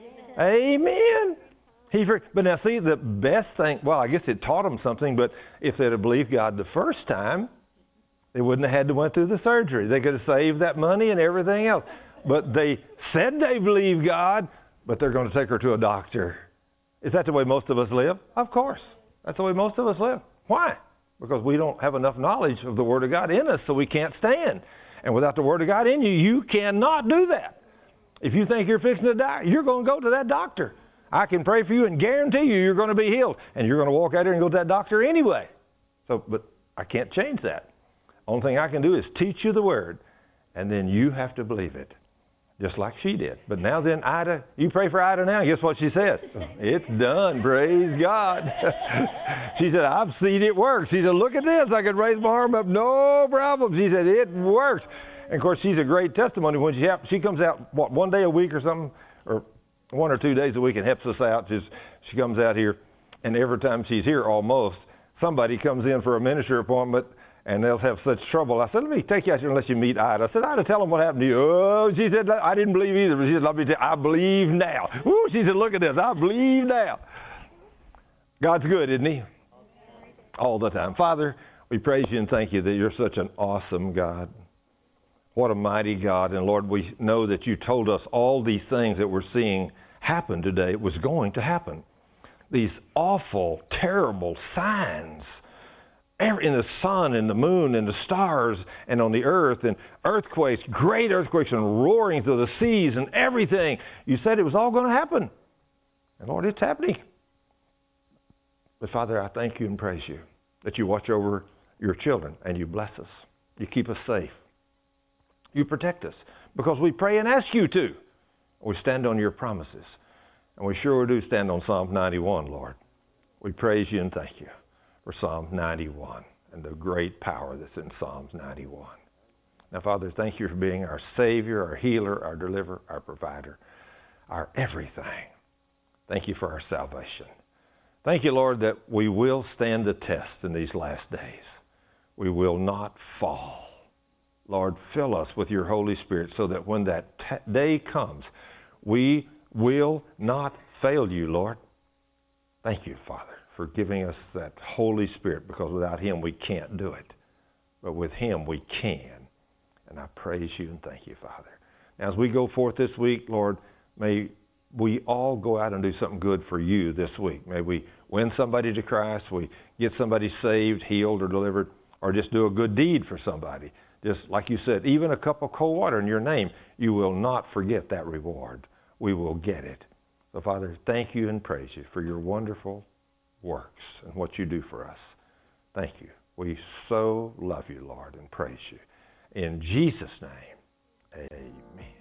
Amen. He for, but now see, the best thing, well, I guess it taught them something, but if they'd have believed God the first time, they wouldn't have had to went through the surgery. They could have saved that money and everything else. But they said they believe God, but they're going to take her to a doctor. Is that the way most of us live? Of course. That's the way most of us live. Why? Because we don't have enough knowledge of the Word of God in us, so we can't stand. And without the Word of God in you, you cannot do that. If you think you're fixing to die, you're going to go to that doctor. I can pray for you and guarantee you you're going to be healed. And you're going to walk out there and go to that doctor anyway. So, but I can't change that. Only thing I can do is teach you the Word, and then you have to believe it, just like she did. But now then, Ida, you pray for Ida now. Guess what she said? It's done. Praise God. She said, I've seen it work. She said, look at this. I could raise my arm up. No problem. She said, it works. And, of course, she's a great testimony when she she comes out, what, one day a week or something, or one or two days a week and helps us out. Just, she comes out here, and every time she's here almost, somebody comes in for a ministry appointment, and they'll have such trouble. I said, let me take you out here and let you meet Ida. I said, Ida, tell them what happened to you. Oh, she said, I didn't believe either. But she said, let me tell you, I believe now. Ooh, she said, look at this. I believe now. God's good, isn't He? All the time. Father, we praise You and thank You that You're such an awesome God. What a mighty God. And Lord, we know that You told us all these things that we're seeing happen today was going to happen. These awful, terrible signs in the sun and the moon and the stars and on the earth, and earthquakes, great earthquakes and roaring through the seas and everything. You said it was all going to happen. And Lord, it's happening. But Father, I thank You and praise You that You watch over Your children and You bless us. You keep us safe. You protect us because we pray and ask You to. We stand on Your promises. And we sure do stand on Psalm ninety-one, Lord. We praise You and thank You for Psalm ninety-one and the great power that's in Psalms ninety-one. Now, Father, thank You for being our Savior, our healer, our deliverer, our provider, our everything. Thank You for our salvation. Thank You, Lord, that we will stand the test in these last days. We will not fall. Lord, fill us with Your Holy Spirit so that when that t- day comes, we will not fail You, Lord. Thank You, Father, for giving us that Holy Spirit, because without Him we can't do it. But with Him we can. And I praise You and thank You, Father. Now, as we go forth this week, Lord, may we all go out and do something good for You this week. May we win somebody to Christ, we get somebody saved, healed, or delivered, or just do a good deed for somebody. Just like You said, even a cup of cold water in Your name, You will not forget that reward. We will get it. So, Father, thank You and praise You for Your wonderful works and what You do for us. Thank You. We so love You, Lord, and praise You. In Jesus' name, amen.